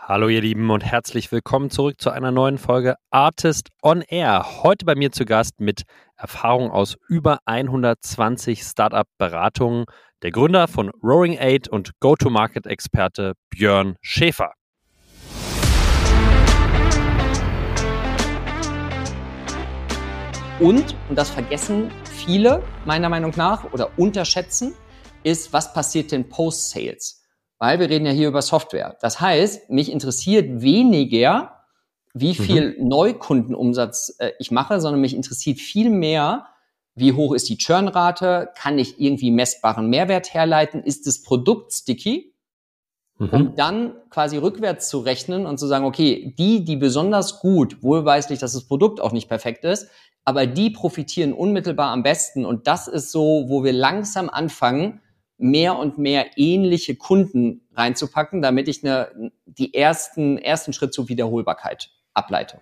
Hallo ihr Lieben und herzlich willkommen zurück zu einer neuen Folge Artist on Air. Heute bei mir zu Gast mit Erfahrung aus über 120 Startup-Beratungen, der Gründer von Roaring Eight und Go-to-Market-Experte Björn Schäfer. Und das vergessen viele meiner Meinung nach oder unterschätzen, ist, was passiert denn Post-Sales? Weil wir reden ja hier über Software. Das heißt, mich interessiert weniger, wie viel Neukundenumsatz ich mache, sondern mich interessiert viel mehr, wie hoch ist die Churnrate, kann ich irgendwie messbaren Mehrwert herleiten, ist das Produkt sticky? Um dann quasi rückwärts zu rechnen und zu sagen, okay, die besonders gut, wohlweislich, dass das Produkt auch nicht perfekt ist, aber die profitieren unmittelbar am besten. Und das ist so, wo wir langsam anfangen, mehr und mehr ähnliche Kunden reinzupacken, damit ich die ersten Schritt zur Wiederholbarkeit ableite.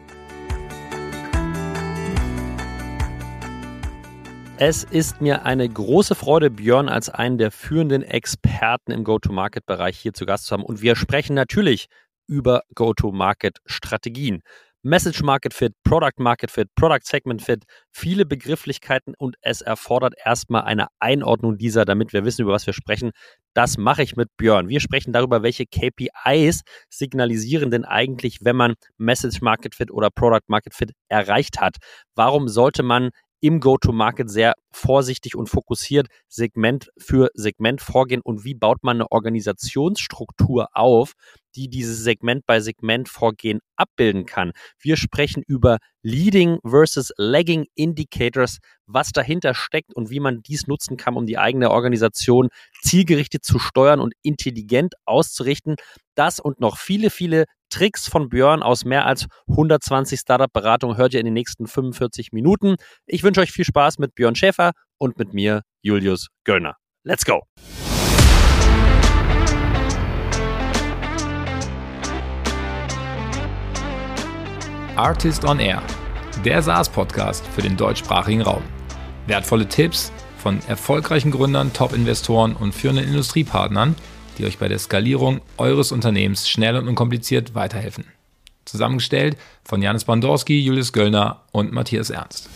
Es ist mir eine große Freude, Björn als einen der führenden Experten im Go-to-Market-Bereich hier zu Gast zu haben. Und wir sprechen natürlich über Go-to-Market-Strategien. Message Market Fit, Product Market Fit, Product Segment Fit, viele Begrifflichkeiten und es erfordert erstmal eine Einordnung dieser, damit wir wissen, über was wir sprechen. Das mache ich mit Björn. Wir sprechen darüber, welche KPIs signalisieren denn eigentlich, wenn man Message Market Fit oder Product Market Fit erreicht hat. Warum sollte man im Go-to-Market sehr vorsichtig und fokussiert Segment für Segment vorgehen und wie baut man eine Organisationsstruktur auf, die dieses Segment bei Segment Vorgehen abbilden kann. Wir sprechen über Leading versus Lagging Indicators, was dahinter steckt und wie man dies nutzen kann, um die eigene Organisation zielgerichtet zu steuern und intelligent auszurichten. Das und noch viele, viele Tricks von Björn aus mehr als 120 Startup-Beratungen hört ihr in den nächsten 45 Minuten. Ich wünsche euch viel Spaß mit Björn Schäfer und mit mir, Julius Göllner. Let's go! Artist on Air, der SaaS-Podcast für den deutschsprachigen Raum. Wertvolle Tipps von erfolgreichen Gründern, Top-Investoren und führenden Industriepartnern, die euch bei der Skalierung eures Unternehmens schnell und unkompliziert weiterhelfen. Zusammengestellt von Janis Bandorski, Julius Göllner und Matthias Ernst.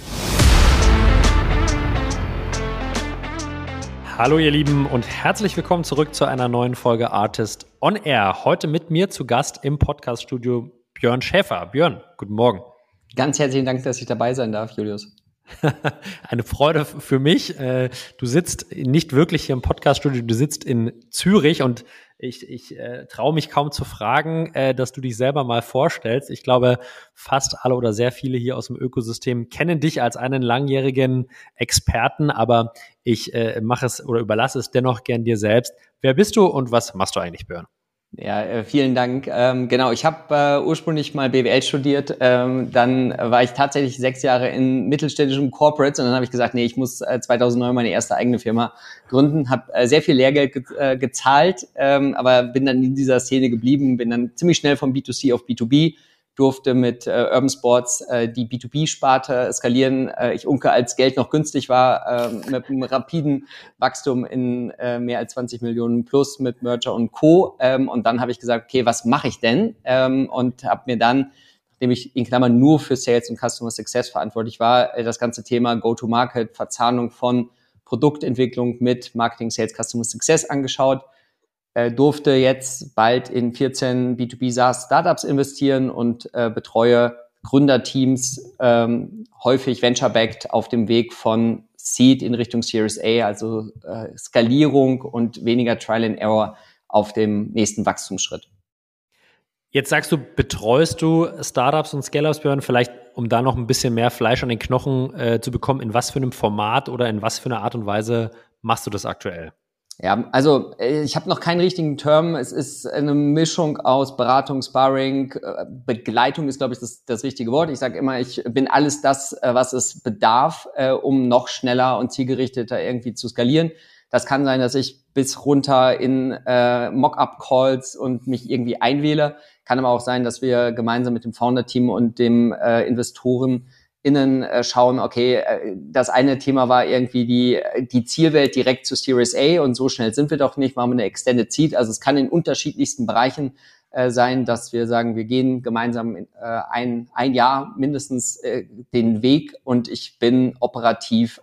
Hallo ihr Lieben und herzlich willkommen zurück zu einer neuen Folge Artist on Air. Heute mit mir zu Gast im Podcast-Studio Björn Schäfer. Björn, guten Morgen. Ganz herzlichen Dank, dass ich dabei sein darf, Julius. Eine Freude für mich. Du sitzt nicht wirklich hier im Podcast-Studio, du sitzt in Zürich und ich traue mich kaum zu fragen, dass du dich selber mal vorstellst. Ich glaube, fast alle oder sehr viele hier aus dem Ökosystem kennen dich als einen langjährigen Experten, aber ich mache es oder überlasse es dennoch gern dir selbst. Wer bist du und was machst du eigentlich, Björn? Ja, vielen Dank. Genau, ich habe ursprünglich mal BWL studiert, dann war ich tatsächlich 6 Jahre in mittelständischen Corporates und dann habe ich gesagt, nee, ich muss 2009 meine erste eigene Firma gründen, habe sehr viel Lehrgeld gezahlt, aber bin dann in dieser Szene geblieben, bin dann ziemlich schnell vom B2C auf B2B, durfte mit Urban Sports die B2B-Sparte skalieren. Ich unke, als Geld noch günstig war, mit einem rapiden Wachstum in mehr als 20 Millionen plus mit Merger und Co. Und dann habe ich gesagt, okay, was mache ich denn? Und habe mir dann, nachdem ich in Klammern nur für Sales und Customer Success verantwortlich war, das ganze Thema Go-to-Market, Verzahnung von Produktentwicklung mit Marketing, Sales, Customer Success angeschaut. Durfte jetzt bald in 14 B2B SaaS Startups investieren und betreue Gründerteams, häufig venture-backed auf dem Weg von Seed in Richtung Series A, also Skalierung und weniger Trial and Error auf dem nächsten Wachstumsschritt. Jetzt sagst du, betreust du Startups und Scale-Ups, Björn, vielleicht um da noch ein bisschen mehr Fleisch an den Knochen zu bekommen, in was für einem Format oder in was für einer Art und Weise machst du das aktuell? Ja, also ich habe noch keinen richtigen Term. Es ist eine Mischung aus Beratung, Sparring, Begleitung ist, glaube ich, das richtige Wort. Ich sage immer, ich bin alles das, was es bedarf, um noch schneller und zielgerichteter irgendwie zu skalieren. Das kann sein, dass ich bis runter in Mock-up-Calls und mich irgendwie einwähle. Kann aber auch sein, dass wir gemeinsam mit dem Founder-Team und dem Investoren schauen, okay, das eine Thema war irgendwie die Zielwelt direkt zu Series A und so schnell sind wir doch nicht, machen wir eine Extended Seed. Also es kann in unterschiedlichsten Bereichen sein, dass wir sagen, wir gehen gemeinsam ein Jahr mindestens den Weg und ich bin operativ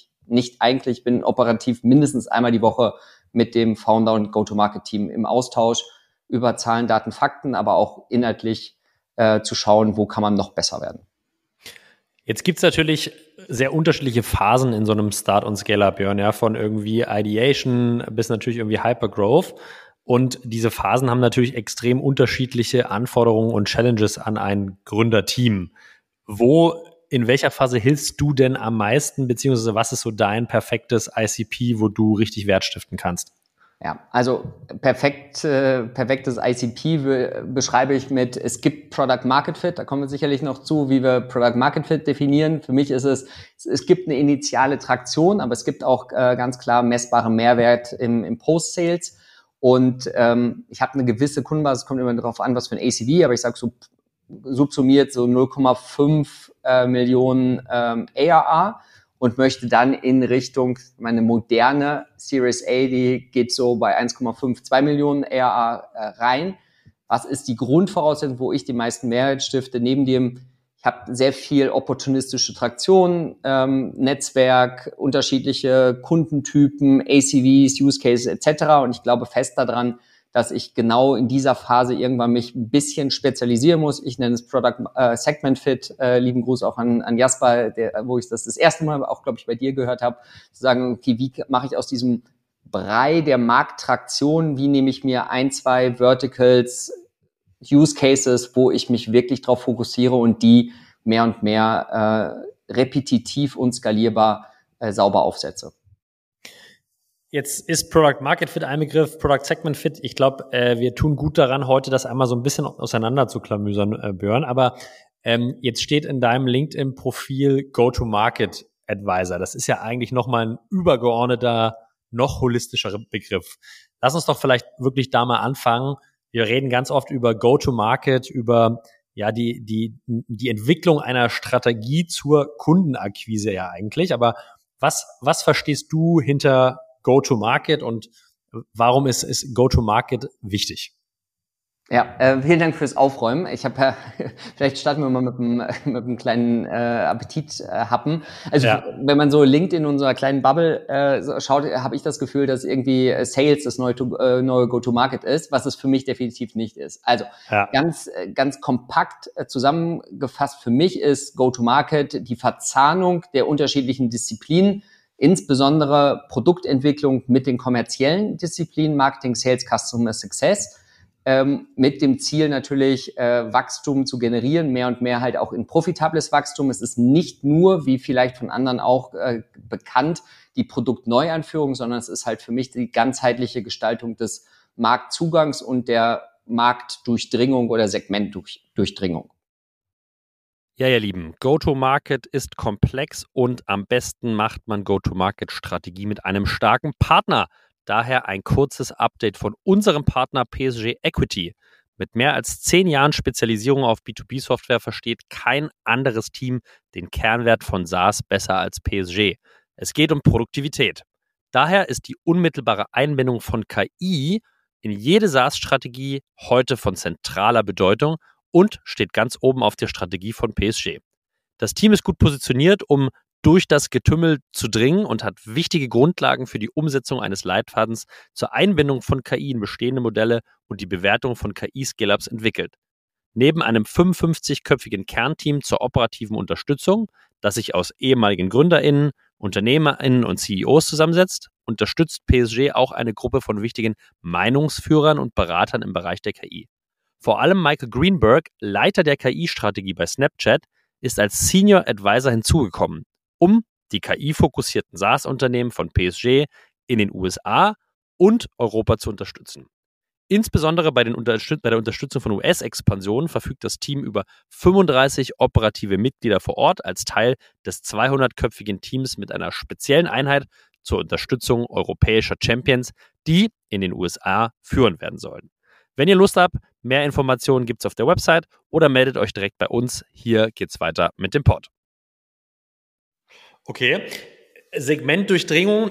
mindestens einmal die Woche mit dem Founder und Go-to-Market-Team im Austausch über Zahlen, Daten, Fakten, aber auch inhaltlich zu schauen, wo kann man noch besser werden. Jetzt gibt es natürlich sehr unterschiedliche Phasen in so einem Start- und Scale-Up, Björn, ja, von irgendwie Ideation bis natürlich irgendwie Hypergrowth. Und diese Phasen haben natürlich extrem unterschiedliche Anforderungen und Challenges an ein Gründerteam. In welcher Phase hilfst du denn am meisten, beziehungsweise was ist so dein perfektes ICP, wo du richtig Wert stiften kannst? Ja, also perfektes ICP beschreibe ich mit, es gibt Product Market Fit, da kommen wir sicherlich noch zu, wie wir Product Market Fit definieren. Für mich ist es gibt eine initiale Traktion, aber es gibt auch ganz klar messbaren Mehrwert im Post-Sales. Und ich habe eine gewisse Kundenbasis, kommt immer darauf an, was für ein ACV, aber ich sage so subsumiert so 0,5 Millionen ARR und möchte dann in Richtung meine moderne Series A, die geht so bei 1,52 Millionen ARR rein. Was ist die Grundvoraussetzung, wo ich die meisten Mehrwert stifte? Neben dem, ich habe sehr viel opportunistische Traktion, Netzwerk, unterschiedliche Kundentypen, ACVs, Use Cases etc. Und ich glaube fest daran, dass ich genau in dieser Phase irgendwann mich ein bisschen spezialisieren muss. Ich nenne es Product Segment Fit. Lieben Gruß auch an Jasper, wo ich das erste Mal auch, glaube ich, bei dir gehört habe, zu sagen, okay, wie mache ich aus diesem Brei der Markttraktion, wie nehme ich mir 1-2 Verticals, Use Cases, wo ich mich wirklich drauf fokussiere und die mehr und mehr repetitiv und skalierbar sauber aufsetze. Jetzt ist Product Market Fit ein Begriff, Product Segment Fit. Ich glaube, wir tun gut daran, heute das einmal so ein bisschen auseinander zu klamüsern, Björn. Aber jetzt steht in deinem LinkedIn-Profil Go-to-Market Advisor. Das ist ja eigentlich nochmal ein übergeordneter, noch holistischerer Begriff. Lass uns doch vielleicht wirklich da mal anfangen. Wir reden ganz oft über Go-to-Market, über ja die Entwicklung einer Strategie zur Kundenakquise ja eigentlich. Aber was verstehst du hinter Go-to-Market und warum ist Go-to-Market wichtig? Ja, vielen Dank fürs Aufräumen. Ich habe vielleicht starten wir mal mit einem kleinen Appetit-Happen. Also wenn man so LinkedIn in unserer kleinen Bubble schaut, habe ich das Gefühl, dass irgendwie Sales das neue Go-to-Market ist, was es für mich definitiv nicht ist. Also ganz kompakt zusammengefasst für mich ist Go-to-Market die Verzahnung der unterschiedlichen Disziplinen, insbesondere Produktentwicklung mit den kommerziellen Disziplinen, Marketing, Sales, Customer Success, mit dem Ziel natürlich Wachstum zu generieren, mehr und mehr halt auch in profitables Wachstum. Es ist nicht nur, wie vielleicht von anderen auch bekannt, die Produktneueinführung, sondern es ist halt für mich die ganzheitliche Gestaltung des Marktzugangs und der Marktdurchdringung oder Segmentdurchdringung. Ja, ihr Lieben, Go-to-Market ist komplex und am besten macht man Go-to-Market-Strategie mit einem starken Partner. Daher ein kurzes Update von unserem Partner PSG Equity. Mit mehr als 10 Jahren Spezialisierung auf B2B-Software versteht kein anderes Team den Kernwert von SaaS besser als PSG. Es geht um Produktivität. Daher ist die unmittelbare Einbindung von KI in jede SaaS-Strategie heute von zentraler Bedeutung und steht ganz oben auf der Strategie von PSG. Das Team ist gut positioniert, um durch das Getümmel zu dringen und hat wichtige Grundlagen für die Umsetzung eines Leitfadens zur Einbindung von KI in bestehende Modelle und die Bewertung von KI-Scale-Ups entwickelt. Neben einem 55-köpfigen Kernteam zur operativen Unterstützung, das sich aus ehemaligen GründerInnen, UnternehmerInnen und CEOs zusammensetzt, unterstützt PSG auch eine Gruppe von wichtigen Meinungsführern und Beratern im Bereich der KI. Vor allem Michael Greenberg, Leiter der KI-Strategie bei Snapchat, ist als Senior Advisor hinzugekommen, um die KI-fokussierten SaaS-Unternehmen von PSG in den USA und Europa zu unterstützen. Insbesondere bei der Unterstützung von US-Expansionen verfügt das Team über 35 operative Mitglieder vor Ort als Teil des 200-köpfigen Teams mit einer speziellen Einheit zur Unterstützung europäischer Champions, die in den USA führen werden sollen. Wenn ihr Lust habt, mehr Informationen gibt es auf der Website oder meldet euch direkt bei uns. Hier geht's weiter mit dem Pod. Okay, Segmentdurchdringung.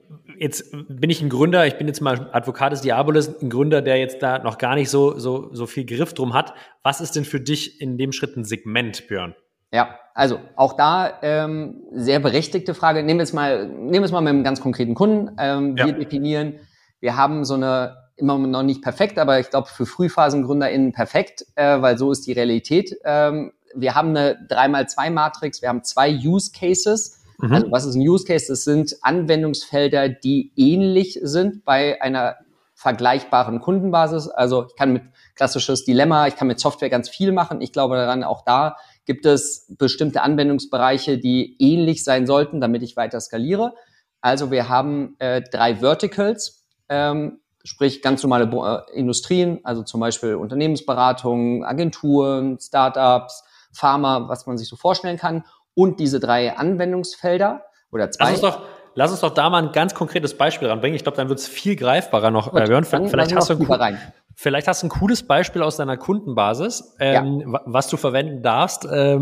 Jetzt bin ich ein Gründer, ich bin jetzt mal Advocatus Diabolis, ein Gründer, der jetzt da noch gar nicht so viel Griff drum hat. Was ist denn für dich in dem Schritt ein Segment, Björn? Ja, also auch da sehr berechtigte Frage. Nehmen wir es mal mit einem ganz konkreten Kunden. Wir definieren, wir haben so eine, immer noch nicht perfekt, aber ich glaube für PhfrühphasengründerInnen perfekt, weil so ist die Realität. Wir haben eine 3x2-Matrix, wir haben 2 Use Cases. Also was ist ein Use Case? Das sind Anwendungsfelder, die ähnlich sind bei einer vergleichbaren Kundenbasis. Also ich kann mit klassisches Dilemma, ich kann mit Software ganz viel machen. Ich glaube daran, auch da gibt es bestimmte Anwendungsbereiche, die ähnlich sein sollten, damit ich weiter skaliere. Also wir haben 3 Verticals, sprich ganz normale Industrien, also zum Beispiel Unternehmensberatungen, Agenturen, Startups, Pharma, was man sich so vorstellen kann. Und diese 3 Anwendungsfelder oder 2. Lass uns doch da mal ein ganz konkretes Beispiel ranbringen. Ich glaube, dann wird es viel greifbarer noch. Björn, vielleicht hast du ein cooles Beispiel aus deiner Kundenbasis, was du verwenden darfst,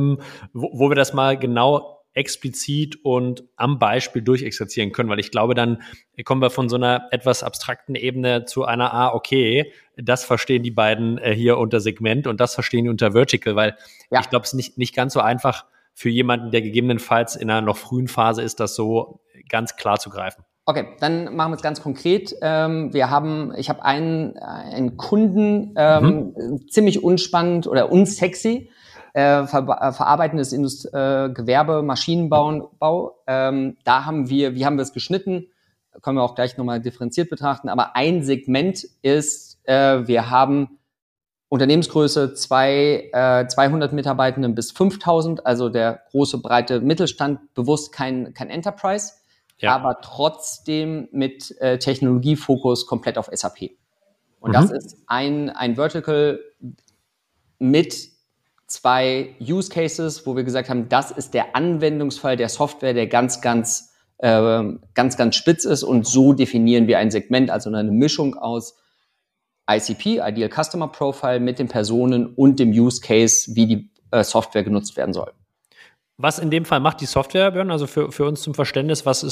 wo wir das mal genau explizit und am Beispiel durchexerzieren können, weil ich glaube, dann kommen wir von so einer etwas abstrakten Ebene zu einer, okay, das verstehen die beiden hier unter Segment und das verstehen die unter Vertical, weil ich glaube, es ist nicht ganz so einfach für jemanden, der gegebenenfalls in einer noch frühen Phase ist, das so ganz klar zu greifen. Okay, dann machen wir es ganz konkret. Ich habe einen Kunden, ziemlich unspannend oder unsexy, verarbeitendes Gewerbe, Maschinenbau. Da haben wie haben wir es geschnitten? Können wir auch gleich nochmal differenziert betrachten. Aber ein Segment ist, wir haben Unternehmensgröße 200 Mitarbeitenden bis 5.000, also der große, breite Mittelstand, bewusst kein Enterprise, aber trotzdem mit Technologiefokus komplett auf SAP. Und das ist ein Vertical mit 2 Use Cases, wo wir gesagt haben, das ist der Anwendungsfall der Software, der ganz spitz ist. Und so definieren wir ein Segment, also eine Mischung aus ICP, Ideal Customer Profile, mit den Personen und dem Use Case, wie die Software genutzt werden soll. Was in dem Fall macht die Software, Björn? Also für uns zum Verständnis, was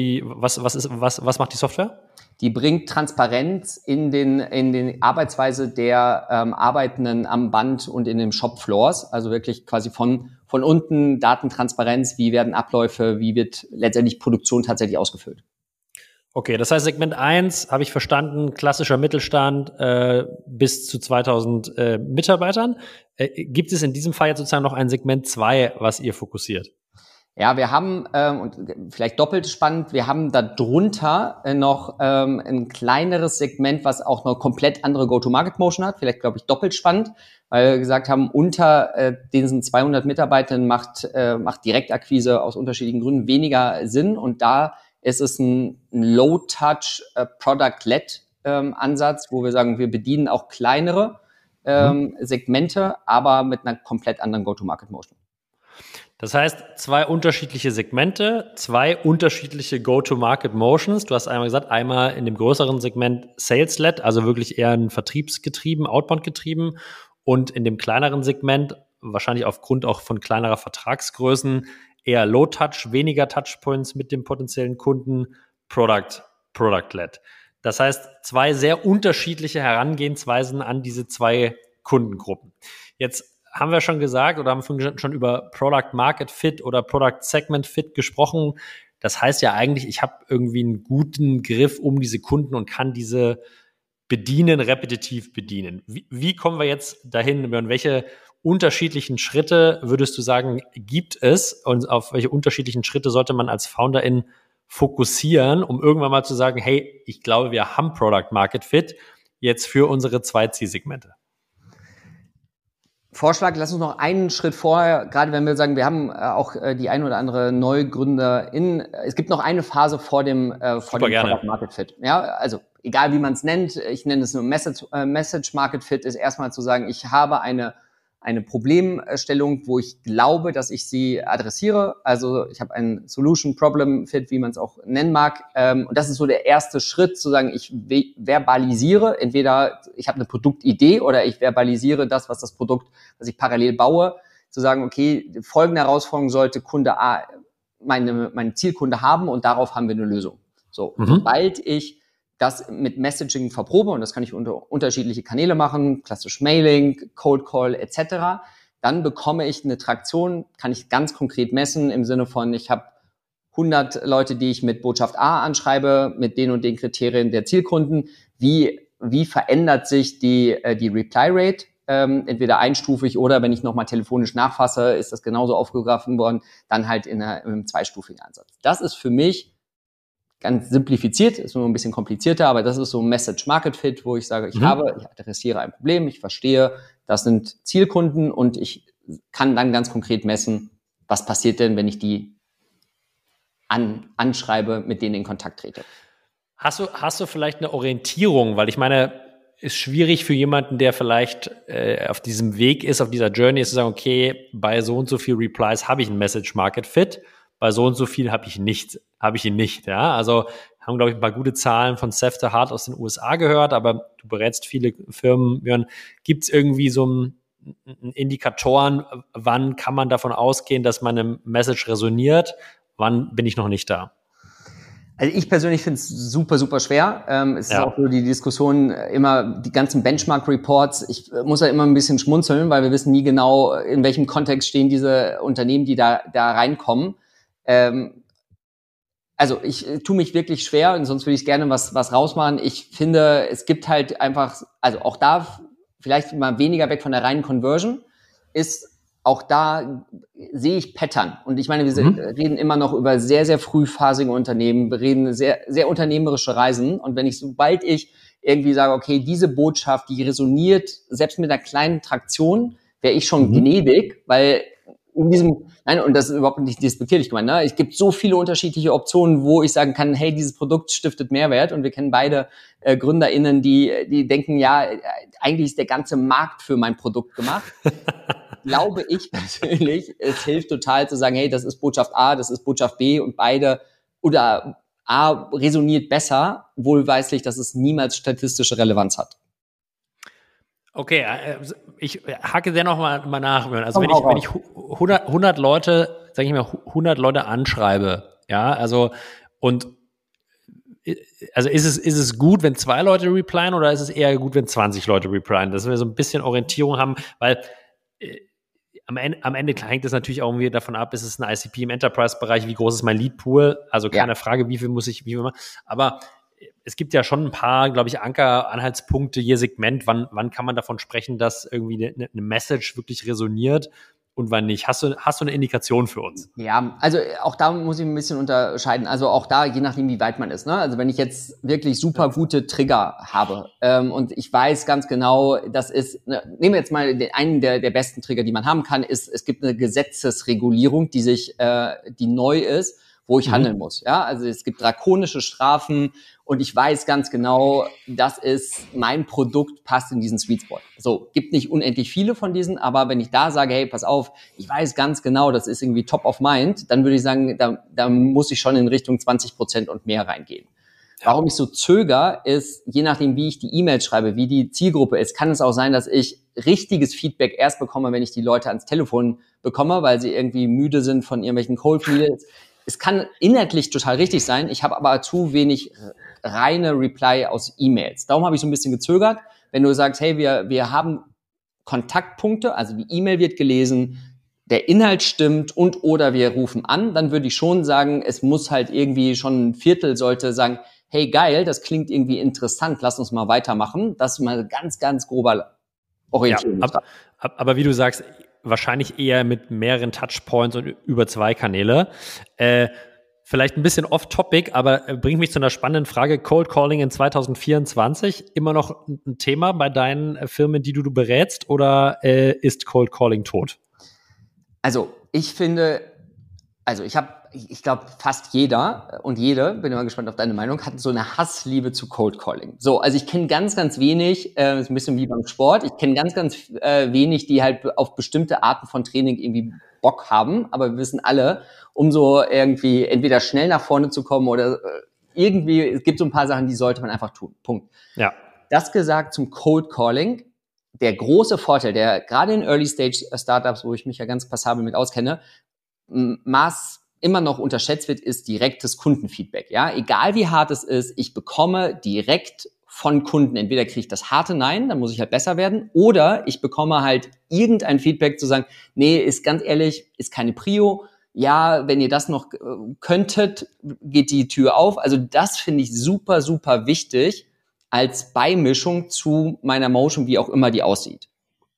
macht die Software? Die bringt Transparenz in den Arbeitsweise der Arbeitenden am Band und in den Shopfloors. Also wirklich quasi von unten Datentransparenz, wie werden Abläufe, wie wird letztendlich Produktion tatsächlich ausgefüllt. Okay, das heißt Segment 1, habe ich verstanden, klassischer Mittelstand bis zu 2.000 Mitarbeitern. Gibt es in diesem Fall jetzt sozusagen noch ein Segment 2, was ihr fokussiert? Ja, wir haben, und vielleicht doppelt spannend, wir haben da drunter noch ein kleineres Segment, was auch noch komplett andere Go-to-Market-Motion hat. Vielleicht, glaube ich, doppelt spannend, weil wir gesagt haben, unter diesen 200 Mitarbeitern macht Direktakquise aus unterschiedlichen Gründen weniger Sinn. Und da ist es ein Low-Touch Product-Led Ansatz, wo wir sagen, wir bedienen auch kleinere Segmente, aber mit einer komplett anderen Go-to-Market-Motion. Das heißt, 2 unterschiedliche Segmente, 2 unterschiedliche Go-to-Market-Motions. Du hast einmal gesagt, einmal in dem größeren Segment Sales-led, also wirklich eher ein vertriebsgetrieben, Outbound-getrieben, und in dem kleineren Segment, wahrscheinlich aufgrund auch von kleinerer Vertragsgrößen, eher Low-Touch, weniger Touchpoints mit dem potenziellen Kunden, Product-led. Das heißt, 2 sehr unterschiedliche Herangehensweisen an diese 2 Kundengruppen. Jetzt haben wir schon gesagt oder haben schon über Product Market Fit oder Product Segment Fit gesprochen. Das heißt ja eigentlich, ich habe irgendwie einen guten Griff um diese Kunden und kann diese repetitiv bedienen. Wie kommen wir jetzt dahin? Welche unterschiedlichen Schritte würdest du sagen, gibt es und auf welche unterschiedlichen Schritte sollte man als Founderin fokussieren, um irgendwann mal zu sagen, hey, ich glaube, wir haben Product Market Fit jetzt für unsere 2 Zielsegmente? Vorschlag, lass uns noch einen Schritt vorher, gerade wenn wir sagen, wir haben auch die ein oder andere Neugründerin, es gibt noch eine Phase vor dem Product Market Fit. Ja, also egal wie man es nennt, ich nenne es nur Message Market Fit, ist erstmal zu sagen, ich habe eine Problemstellung, wo ich glaube, dass ich sie adressiere. Also ich habe einen Solution Problem Fit, wie man es auch nennen mag. Und das ist so der erste Schritt, zu sagen, ich verbalisiere, entweder ich habe eine Produktidee oder ich verbalisiere das Produkt, was ich parallel baue, zu sagen, okay, folgende Herausforderung sollte Kunde A, meine Zielkunde haben und darauf haben wir eine Lösung. So, sobald ich das mit Messaging verprobe, und das kann ich unter unterschiedliche Kanäle machen, klassisch Mailing, Cold Call etc., dann bekomme ich eine Traktion, kann ich ganz konkret messen im Sinne von, ich habe 100 Leute, die ich mit Botschaft A anschreibe, mit den und den Kriterien der Zielkunden. Wie verändert sich die Reply Rate? Entweder einstufig oder wenn ich nochmal telefonisch nachfasse, ist das genauso aufgegriffen worden, dann halt in einem zweistufigen Ansatz. Das ist für mich ganz simplifiziert, ist nur ein bisschen komplizierter, aber das ist so ein Message-Market-Fit, wo ich sage, ich adressiere ein Problem, ich verstehe, das sind Zielkunden und ich kann dann ganz konkret messen, was passiert denn, wenn ich die anschreibe, mit denen in Kontakt trete. Hast du vielleicht eine Orientierung? Weil ich meine, ist schwierig für jemanden, der vielleicht auf diesem Weg ist, auf dieser Journey ist, zu sagen, okay, bei so und so viel Replies habe ich ein Message-Market-Fit, bei so und so viel habe ich ihn nicht, ja. Also haben, glaube ich, ein paar gute Zahlen von Seth Hart aus den USA gehört, aber du berätst viele Firmen, Björn. Gibt es irgendwie so einen Indikatoren, wann kann man davon ausgehen, dass meine Message resoniert? Wann bin ich noch nicht da? Also ich persönlich finde es super, super schwer. Es ist auch so die Diskussion, immer die ganzen Benchmark-Reports. Ich muss ja immer ein bisschen schmunzeln, weil wir wissen nie genau, in welchem Kontext stehen diese Unternehmen, die da reinkommen. Also ich tue mich wirklich schwer und sonst würde ich gerne was rausmachen. Ich finde, es gibt halt einfach, also auch da vielleicht mal weniger weg von der reinen Conversion, ist auch da sehe ich Pattern. Und ich meine, wir reden immer noch über sehr, sehr frühphasige Unternehmen. Wir reden sehr, sehr unternehmerische Reisen. Und sobald ich irgendwie sage, okay, diese Botschaft, die resoniert, selbst mit einer kleinen Traktion, wäre ich schon gnädig, weil nein, und das ist überhaupt nicht despektierlich gemeint, ne? Es gibt so viele unterschiedliche Optionen, wo ich sagen kann, hey, dieses Produkt stiftet Mehrwert. Und wir kennen beide GründerInnen, die denken, ja, eigentlich ist der ganze Markt für mein Produkt gemacht. Glaube ich persönlich, es hilft total zu sagen, hey, das ist Botschaft A, das ist Botschaft B und beide oder A resoniert besser, wohlweislich, dass es niemals statistische Relevanz hat. Okay, ich hake dennoch mal nach. Also wenn ich 100 Leute, sage ich mal, 100 Leute anschreibe, ja, also ist es gut, wenn 2 Leute replyen oder ist es eher gut, wenn 20 Leute replyen, dass wir so ein bisschen Orientierung haben, weil am Ende hängt es natürlich auch irgendwie davon ab, ist es ein ICP im Enterprise-Bereich, wie groß ist mein Lead-Pool, also keine Frage, wie viel machen, aber es gibt ja schon ein paar, glaube ich, Anhaltspunkte je Segment, wann kann man davon sprechen, dass irgendwie eine Message wirklich resoniert und wann nicht. Hast du eine Indikation für uns? Ja, also auch da muss ich ein bisschen unterscheiden. Also auch da, je nachdem, wie weit man ist. Ne? Also wenn ich jetzt wirklich super gute Trigger habe und ich weiß ganz genau, das ist, nehmen wir jetzt mal einen der besten Trigger, die man haben kann, ist, es gibt eine Gesetzesregulierung, die neu ist, wo ich handeln muss. Ja, also es gibt drakonische Strafen und ich weiß ganz genau, das ist mein Produkt, passt in diesen Sweet Spot. So, gibt nicht unendlich viele von diesen, aber wenn ich da sage, hey, pass auf, ich weiß ganz genau, das ist irgendwie top of mind, dann würde ich sagen, da muss ich schon in Richtung 20% und mehr reingehen. Warum ich so zöger, ist, je nachdem, wie ich die E-Mails schreibe, wie die Zielgruppe ist, kann es auch sein, dass ich richtiges Feedback erst bekomme, wenn ich die Leute ans Telefon bekomme, weil sie irgendwie müde sind von irgendwelchen Cold Mails. Es kann inhaltlich total richtig sein, ich habe aber zu wenig reine Reply aus E-Mails. Darum habe ich so ein bisschen gezögert. Wenn du sagst, hey, wir haben Kontaktpunkte, also die E-Mail wird gelesen, der Inhalt stimmt und oder wir rufen an, dann würde ich schon sagen, es muss halt irgendwie schon ein Viertel sollte sagen, hey, geil, das klingt irgendwie interessant, lass uns mal weitermachen. Das ist mal ganz, ganz grober Orientierung. Ja, aber wie du sagst, wahrscheinlich eher mit mehreren Touchpoints und über 2 Kanäle. Vielleicht ein bisschen off-topic, aber bringt mich zu einer spannenden Frage. Cold Calling in 2024 immer noch ein Thema bei deinen Firmen, die du berätst, oder ist Cold Calling tot? Also ich glaube, fast jeder und jede, bin immer gespannt auf deine Meinung, hat so eine Hassliebe zu Cold Calling. So, also ich kenne ganz, ganz wenig, ist ein bisschen wie beim Sport, ich kenne ganz, ganz wenig, die halt auf bestimmte Arten von Training irgendwie Bock haben, aber wir wissen alle, um so irgendwie entweder schnell nach vorne zu kommen oder irgendwie, es gibt so ein paar Sachen, die sollte man einfach tun. Punkt. Ja. Das gesagt zum Cold Calling. Der große Vorteil, der gerade in Early-Stage-Startups, wo ich mich ja ganz passabel mit auskenne, immer noch unterschätzt wird, ist direktes Kundenfeedback. Ja, egal wie hart es ist, ich bekomme direkt von Kunden, entweder kriege ich das harte Nein, dann muss ich halt besser werden, oder ich bekomme halt irgendein Feedback zu sagen, nee, ist ganz ehrlich, ist keine Prio. Ja, wenn ihr das noch könntet, geht die Tür auf. Also das finde ich super, super wichtig als Beimischung zu meiner Motion, wie auch immer die aussieht.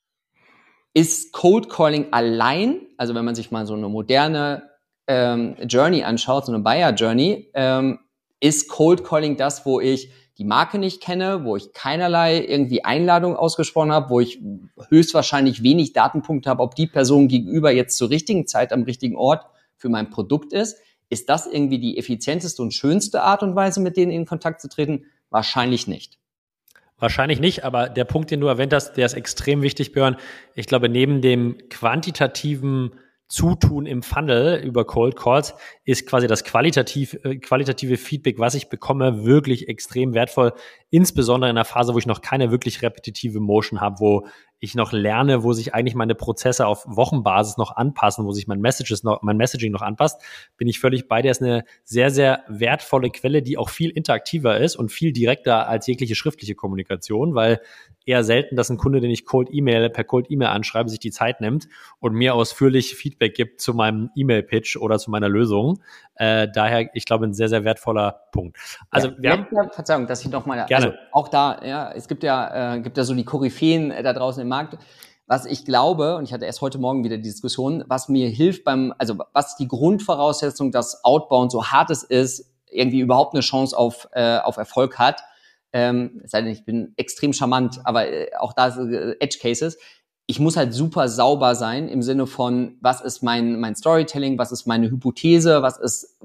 Ist Cold Calling allein, also wenn man sich mal so eine moderne Journey anschaut, so eine Buyer Journey, ist Cold Calling das, wo ich die Marke nicht kenne, wo ich keinerlei irgendwie Einladung ausgesprochen habe, wo ich höchstwahrscheinlich wenig Datenpunkte habe, ob die Person gegenüber jetzt zur richtigen Zeit am richtigen Ort für mein Produkt ist. Ist das irgendwie die effizienteste und schönste Art und Weise, mit denen in Kontakt zu treten? Wahrscheinlich nicht. Wahrscheinlich nicht, aber der Punkt, den du erwähnt hast, der ist extrem wichtig, Björn. Ich glaube, neben dem quantitativen Zutun im Funnel über Cold Calls ist quasi das qualitative Feedback, was ich bekomme, wirklich extrem wertvoll. Insbesondere in einer Phase, wo ich noch keine wirklich repetitive Motion habe, wo ich noch lerne, wo sich eigentlich meine Prozesse auf Wochenbasis noch anpassen, wo sich mein Messaging noch anpasst, bin ich völlig bei dir. Ist eine sehr, sehr wertvolle Quelle, die auch viel interaktiver ist und viel direkter als jegliche schriftliche Kommunikation, weil eher selten, dass ein Kunde, den ich per Cold E-Mail anschreibe, sich die Zeit nimmt und mir ausführlich Feedback gibt zu meinem E-Mail-Pitch oder zu meiner Lösung. Daher, ich glaube, ein sehr, sehr wertvoller Punkt. Also Verzeihung, dass ich nochmal, gerne. Also auch da, ja, es gibt ja so die Koryphäen da draußen im Markt. Was ich glaube, und ich hatte erst heute Morgen wieder die Diskussion, was mir hilft was die Grundvoraussetzung, dass Outbound so hart es ist, irgendwie überhaupt eine Chance auf Erfolg hat. Es sei denn, ich bin extrem charmant, aber auch da ist Edge Cases. Ich muss halt super sauber sein im Sinne von, was ist mein Storytelling, was ist meine Hypothese, was ist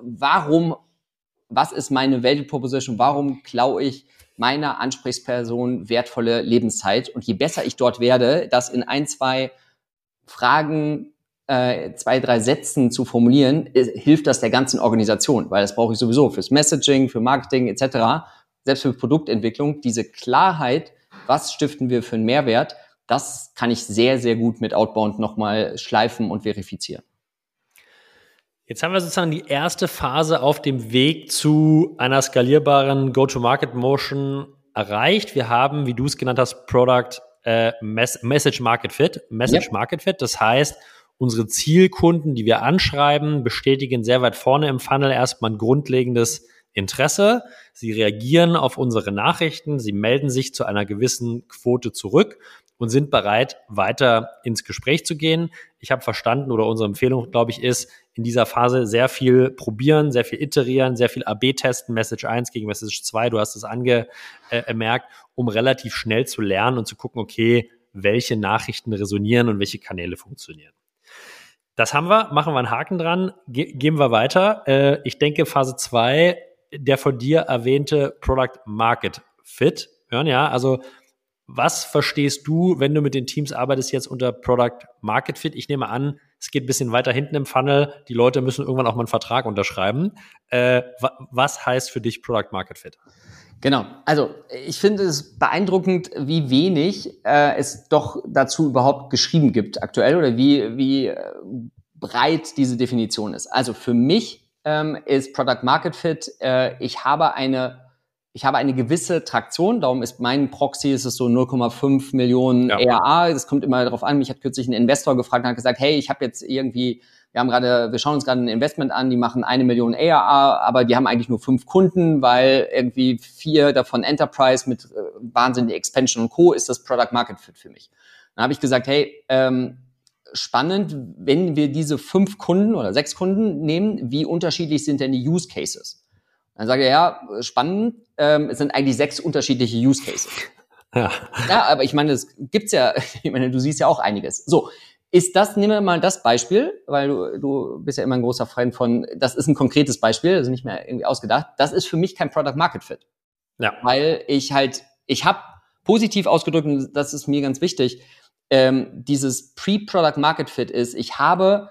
meine Value Proposition, warum klaue ich meiner Ansprechperson wertvolle Lebenszeit? Und je besser ich dort werde, das in 1, 2 Fragen, 2, 3 Sätzen zu formulieren, hilft das der ganzen Organisation, weil das brauche ich sowieso fürs Messaging, für Marketing etc., selbst für Produktentwicklung. Diese Klarheit, was stiften wir für einen Mehrwert, das kann ich sehr, sehr gut mit Outbound nochmal schleifen und verifizieren. Jetzt haben wir sozusagen die erste Phase auf dem Weg zu einer skalierbaren Go-to-Market-Motion erreicht. Wir haben, wie du es genannt hast, Product Message Market Fit. Market Fit, das heißt, unsere Zielkunden, die wir anschreiben, bestätigen sehr weit vorne im Funnel erstmal ein grundlegendes Interesse. Sie reagieren auf unsere Nachrichten, sie melden sich zu einer gewissen Quote zurück und sind bereit, weiter ins Gespräch zu gehen. Ich habe verstanden, oder unsere Empfehlung, glaube ich, ist, in dieser Phase sehr viel probieren, sehr viel iterieren, sehr viel AB testen, Message 1 gegen Message 2, du hast es angemerkt, um relativ schnell zu lernen und zu gucken, okay, welche Nachrichten resonieren und welche Kanäle funktionieren. Das haben wir, machen wir einen Haken dran, gehen wir weiter. Ich denke, Phase 2, der von dir erwähnte Product Market Fit. Ja, also was verstehst du, wenn du mit den Teams arbeitest, jetzt unter Product Market Fit? Ich nehme an, es geht ein bisschen weiter hinten im Funnel. Die Leute müssen irgendwann auch mal einen Vertrag unterschreiben. Was heißt für dich Product Market Fit? Genau, also ich finde es beeindruckend, wie wenig es doch dazu überhaupt geschrieben gibt aktuell oder wie breit diese Definition ist. Also für mich ist Product Market Fit, ich habe eine gewisse Traktion, darum ist mein Proxy, ist es so 0,5 Millionen ARR, das kommt immer darauf an, mich hat kürzlich ein Investor gefragt und hat gesagt, hey, ich habe jetzt irgendwie, wir schauen uns gerade ein Investment an, die machen 1 Million ARR, aber die haben eigentlich nur 5 Kunden, weil irgendwie 4 davon Enterprise mit wahnsinniger Expansion und Co. ist das Product Market Fit für mich. Dann habe ich gesagt, hey, spannend, wenn wir diese 5 Kunden oder 6 Kunden nehmen, wie unterschiedlich sind denn die Use Cases? Dann sage ich, ja, spannend, es sind eigentlich 6 unterschiedliche Use Cases. Ja, aber ich meine, es gibt's ja, ich meine, du siehst ja auch einiges. So, nehmen wir mal das Beispiel, weil du bist ja immer ein großer Fan von, das ist ein konkretes Beispiel, also nicht mehr irgendwie ausgedacht. Das ist für mich kein Product Market Fit. Ja. Weil ich habe positiv ausgedrückt, und das ist mir ganz wichtig, dieses Pre-Product Market Fit ist, ich habe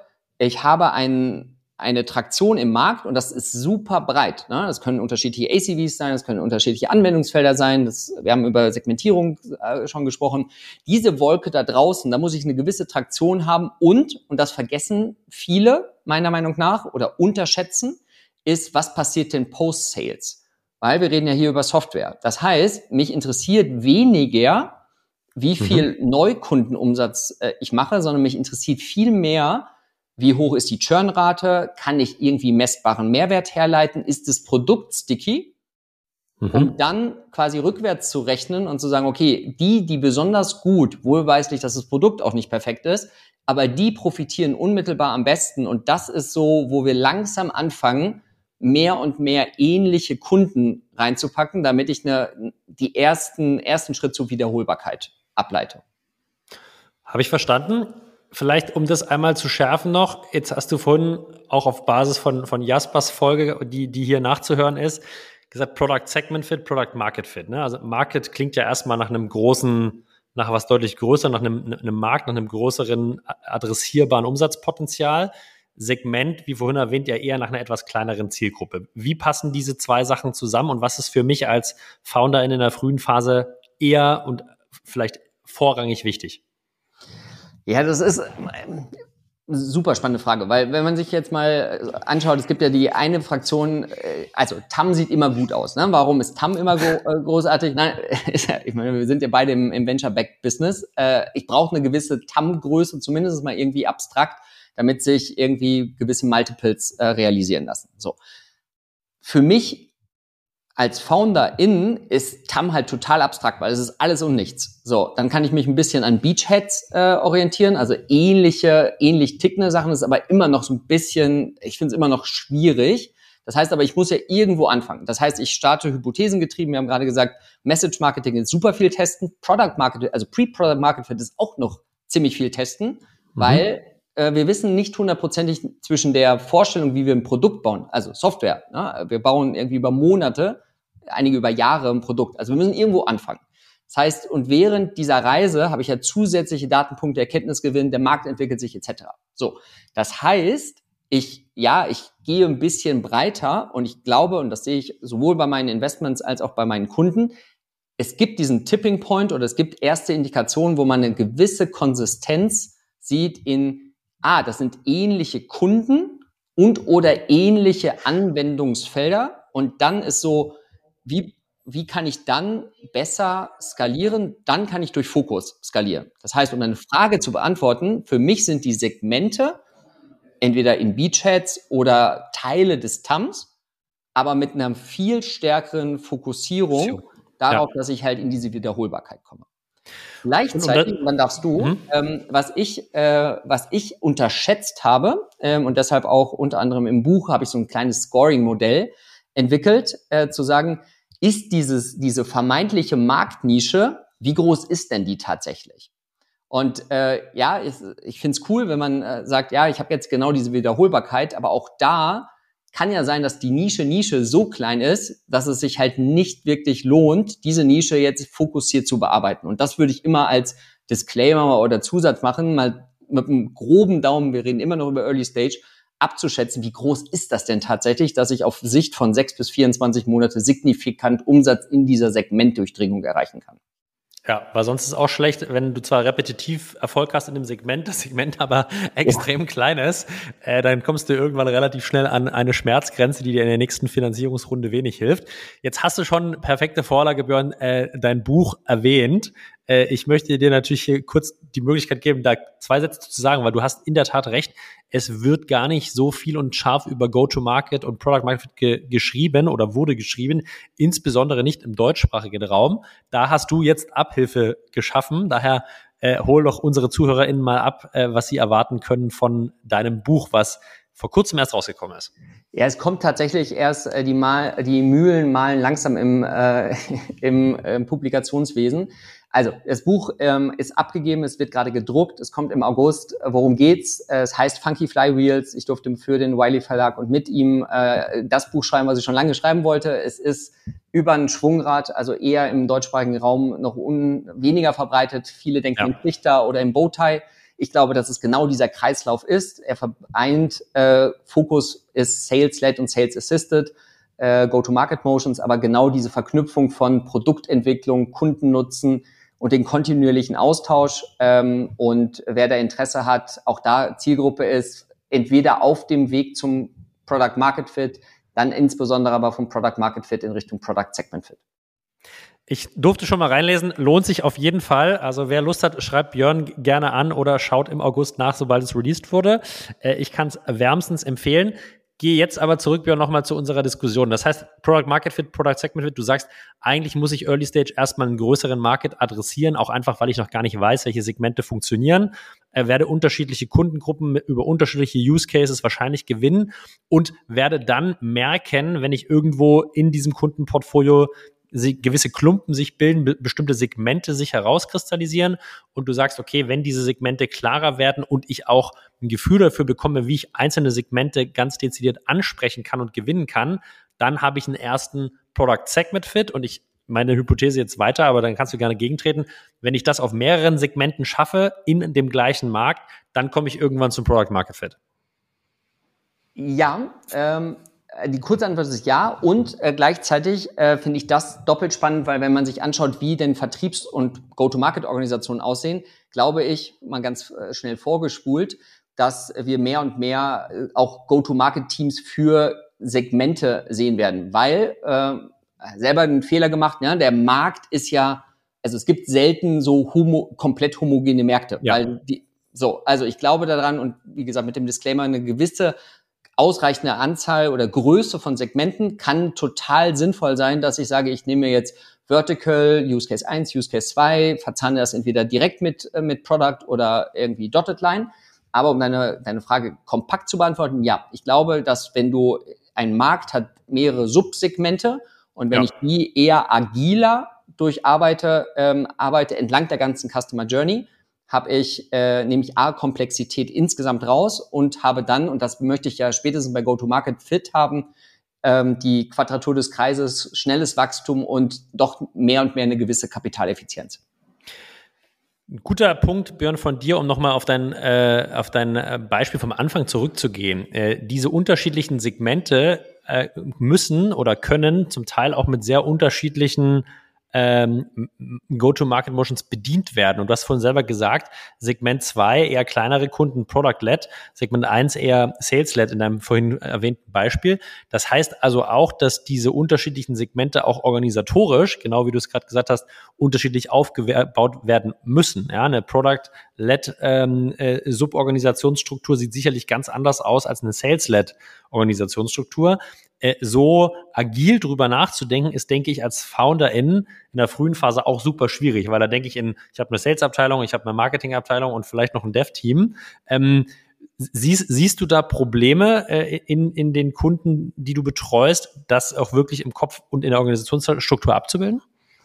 eine Traktion im Markt und das ist super breit. Ne? Das können unterschiedliche ACVs sein, das können unterschiedliche Anwendungsfelder sein. Wir haben über Segmentierung schon gesprochen. Diese Wolke da draußen, da muss ich eine gewisse Traktion haben und das vergessen viele, meiner Meinung nach, oder unterschätzen, ist, was passiert denn post-Sales? Weil wir reden ja hier über Software. Das heißt, mich interessiert weniger, wie viel Neukundenumsatz ich mache, sondern mich interessiert viel mehr, wie hoch ist die Churnrate, kann ich irgendwie messbaren Mehrwert herleiten, ist das Produkt sticky, um dann quasi rückwärts zu rechnen und zu sagen, okay, die besonders gut, wohlweislich, dass das Produkt auch nicht perfekt ist, aber die profitieren unmittelbar am besten und das ist so, wo wir langsam anfangen, mehr und mehr ähnliche Kunden reinzupacken, damit ich die ersten Schritt zur Wiederholbarkeit ableite. Habe ich verstanden. Vielleicht, um das einmal zu schärfen noch, jetzt hast du vorhin auch auf Basis von Jaspers Folge, die hier nachzuhören ist, gesagt Product Segment Fit, Product Market Fit. Ne? Also Market klingt ja erstmal nach einem großen, nach was deutlich größer, nach einem Markt, nach einem größeren adressierbaren Umsatzpotenzial. Segment, wie vorhin erwähnt, ja eher nach einer etwas kleineren Zielgruppe. Wie passen diese zwei Sachen zusammen und was ist für mich als Founder in der frühen Phase eher und vielleicht vorrangig wichtig? Ja, das ist eine super spannende Frage, weil wenn man sich jetzt mal anschaut, es gibt ja die eine Fraktion, also TAM sieht immer gut aus. Ne? Warum ist TAM immer großartig? Nein, ich meine, wir sind ja beide im Venture-Backed-Business. Ich brauche eine gewisse TAM-Größe, zumindest mal irgendwie abstrakt, damit sich irgendwie gewisse Multiples realisieren lassen. So. Für mich als Founderin ist TAM halt total abstrakt, weil es ist alles und nichts. So, dann kann ich mich ein bisschen an Beachheads orientieren, also ähnlich tickende Sachen, das ist aber immer noch so ein bisschen, ich finde es immer noch schwierig. Das heißt aber, ich muss ja irgendwo anfangen. Das heißt, ich starte hypothesengetrieben. Wir haben gerade gesagt, Message Marketing ist super viel testen. Product Marketing, also Pre-Product Market Fit ist auch noch ziemlich viel testen, weil wir wissen nicht hundertprozentig zwischen der Vorstellung, wie wir ein Produkt bauen, also Software. Ne? Wir bauen irgendwie über Monate, einige über Jahre ein Produkt. Also wir müssen irgendwo anfangen. Das heißt, und während dieser Reise habe ich ja zusätzliche Datenpunkte, Erkenntnisgewinn, der Markt entwickelt sich etc. So, das heißt, ich gehe ein bisschen breiter und ich glaube, und das sehe ich sowohl bei meinen Investments als auch bei meinen Kunden, es gibt diesen Tipping Point oder es gibt erste Indikationen, wo man eine gewisse Konsistenz sieht das sind ähnliche Kunden und oder ähnliche Anwendungsfelder. Und dann ist so, wie kann ich dann besser skalieren? Dann kann ich durch Fokus skalieren. Das heißt, um deine Frage zu beantworten, für mich sind die Segmente entweder in Beachheads oder Teile des TAMs, aber mit einer viel stärkeren Fokussierung darauf, dass ich halt in diese Wiederholbarkeit komme. Gleichzeitig, dann darfst du, was ich unterschätzt habe, und deshalb auch unter anderem im Buch habe ich so ein kleines Scoring-Modell entwickelt, zu sagen, ist diese vermeintliche Marktnische, wie groß ist denn die tatsächlich? Und ich finde es cool, wenn man sagt, ja, ich habe jetzt genau diese Wiederholbarkeit, aber auch da kann ja sein, dass die Nische so klein ist, dass es sich halt nicht wirklich lohnt, diese Nische jetzt fokussiert zu bearbeiten. Und das würde ich immer als Disclaimer oder Zusatz machen, mal mit einem groben Daumen, wir reden immer noch über Early Stage, abzuschätzen, wie groß ist das denn tatsächlich, dass ich auf Sicht von 6 bis 24 Monate signifikant Umsatz in dieser Segmentdurchdringung erreichen kann. Ja, weil sonst ist es auch schlecht, wenn du zwar repetitiv Erfolg hast in dem Segment, das Segment aber extrem klein ist, dann kommst du irgendwann relativ schnell an eine Schmerzgrenze, die dir in der nächsten Finanzierungsrunde wenig hilft. Jetzt hast du schon perfekte Vorlage, Björn, dein Buch erwähnt. Ich möchte dir natürlich hier kurz die Möglichkeit geben, da 2 Sätze zu sagen, weil du hast in der Tat recht, es wird gar nicht so viel und scharf über Go-to-Market und Product Market Fit geschrieben oder wurde geschrieben, insbesondere nicht im deutschsprachigen Raum. Da hast du jetzt Abhilfe geschaffen, daher hol doch unsere ZuhörerInnen mal ab, was sie erwarten können von deinem Buch, was vor kurzem erst rausgekommen ist. Ja, es kommt tatsächlich erst, die Mühlen mahlen langsam im Publikationswesen. Also, das Buch ist abgegeben, es wird gerade gedruckt, es kommt im August. Worum geht's? Es heißt Funky Flywheels. Ich durfte für den Wiley Verlag und mit ihm das Buch schreiben, was ich schon lange schreiben wollte. Es ist über ein Schwungrad, also eher im deutschsprachigen Raum noch weniger verbreitet. Viele denken im Trichter oder im Bowtie. Ich glaube, dass es genau dieser Kreislauf ist. Er vereint, Fokus ist Sales-led und Sales-assisted, Go-to-Market-Motions, aber genau diese Verknüpfung von Produktentwicklung, Kundennutzen und den kontinuierlichen Austausch. Und wer da Interesse hat, auch da Zielgruppe ist entweder auf dem Weg zum Product Market Fit, dann insbesondere aber vom Product Market Fit in Richtung Product Segment Fit. Ich durfte schon mal reinlesen, lohnt sich auf jeden Fall. Also wer Lust hat, schreibt Björn gerne an oder schaut im August nach, sobald es released wurde. Ich kann es wärmstens empfehlen. Gehe jetzt aber zurück, Björn, nochmal zu unserer Diskussion. Das heißt, Product Market Fit, Product Segment Fit, du sagst, eigentlich muss ich Early Stage erstmal einen größeren Market adressieren, auch einfach, weil ich noch gar nicht weiß, welche Segmente funktionieren, werde unterschiedliche Kundengruppen über unterschiedliche Use Cases wahrscheinlich gewinnen und werde dann merken, wenn ich irgendwo in diesem Kundenportfolio gewisse Klumpen sich bilden, bestimmte Segmente sich herauskristallisieren und du sagst, okay, wenn diese Segmente klarer werden und ich auch ein Gefühl dafür bekomme, wie ich einzelne Segmente ganz dezidiert ansprechen kann und gewinnen kann, dann habe ich einen ersten Product Segment Fit und ich meine Hypothese jetzt weiter, aber dann kannst du gerne gegentreten. Wenn ich das auf mehreren Segmenten schaffe in dem gleichen Markt, dann komme ich irgendwann zum Product Market Fit. Ja, die kurze Antwort ist ja und gleichzeitig finde ich das doppelt spannend, weil wenn man sich anschaut, wie denn Vertriebs- und Go-to-Market-Organisationen aussehen, glaube ich, mal ganz schnell vorgespult, dass wir mehr und mehr auch Go-to-Market-Teams für Segmente sehen werden, weil selber einen Fehler gemacht, ne? Der Markt ist ja, also es gibt selten so komplett homogene Märkte, ja. Weil also ich glaube daran und wie gesagt mit dem Disclaimer eine gewisse ausreichende Anzahl oder Größe von Segmenten kann total sinnvoll sein, dass ich sage, ich nehme jetzt Vertical, Use Case 1, Use Case 2, verzahne das entweder direkt mit Product oder irgendwie Dotted Line. Aber um deine Frage kompakt zu beantworten, ja, ich glaube, dass wenn du ein Markt hat mehrere Subsegmente und wenn ich die eher agiler durcharbeite, arbeite entlang der ganzen Customer Journey, habe ich nämlich Komplexität insgesamt raus und habe dann, und das möchte ich ja spätestens bei Go-to-Market Fit haben, die Quadratur des Kreises, schnelles Wachstum und doch mehr und mehr eine gewisse Kapitaleffizienz. Ein guter Punkt, Björn, von dir, um nochmal auf dein Beispiel vom Anfang zurückzugehen. Diese unterschiedlichen Segmente müssen oder können zum Teil auch mit sehr unterschiedlichen Go-to-Market-Motions bedient werden. Und du hast vorhin selber gesagt, Segment 2 eher kleinere Kunden, Product-led, Segment 1 eher Sales-led in deinem vorhin erwähnten Beispiel. Das heißt also auch, dass diese unterschiedlichen Segmente auch organisatorisch, genau wie du es gerade gesagt hast, unterschiedlich aufgebaut werden müssen. Ja, eine Product-led Suborganisationsstruktur sieht sicherlich ganz anders aus als eine Sales-led Organisationsstruktur. So agil drüber nachzudenken, ist, denke ich, als FounderInnen in der frühen Phase auch super schwierig, weil da denke ich ich habe eine Sales-Abteilung, ich habe eine Marketing-Abteilung und vielleicht noch ein Dev-Team. Siehst du da Probleme in den Kunden, die du betreust, das auch wirklich im Kopf und in der Organisationsstruktur abzubilden?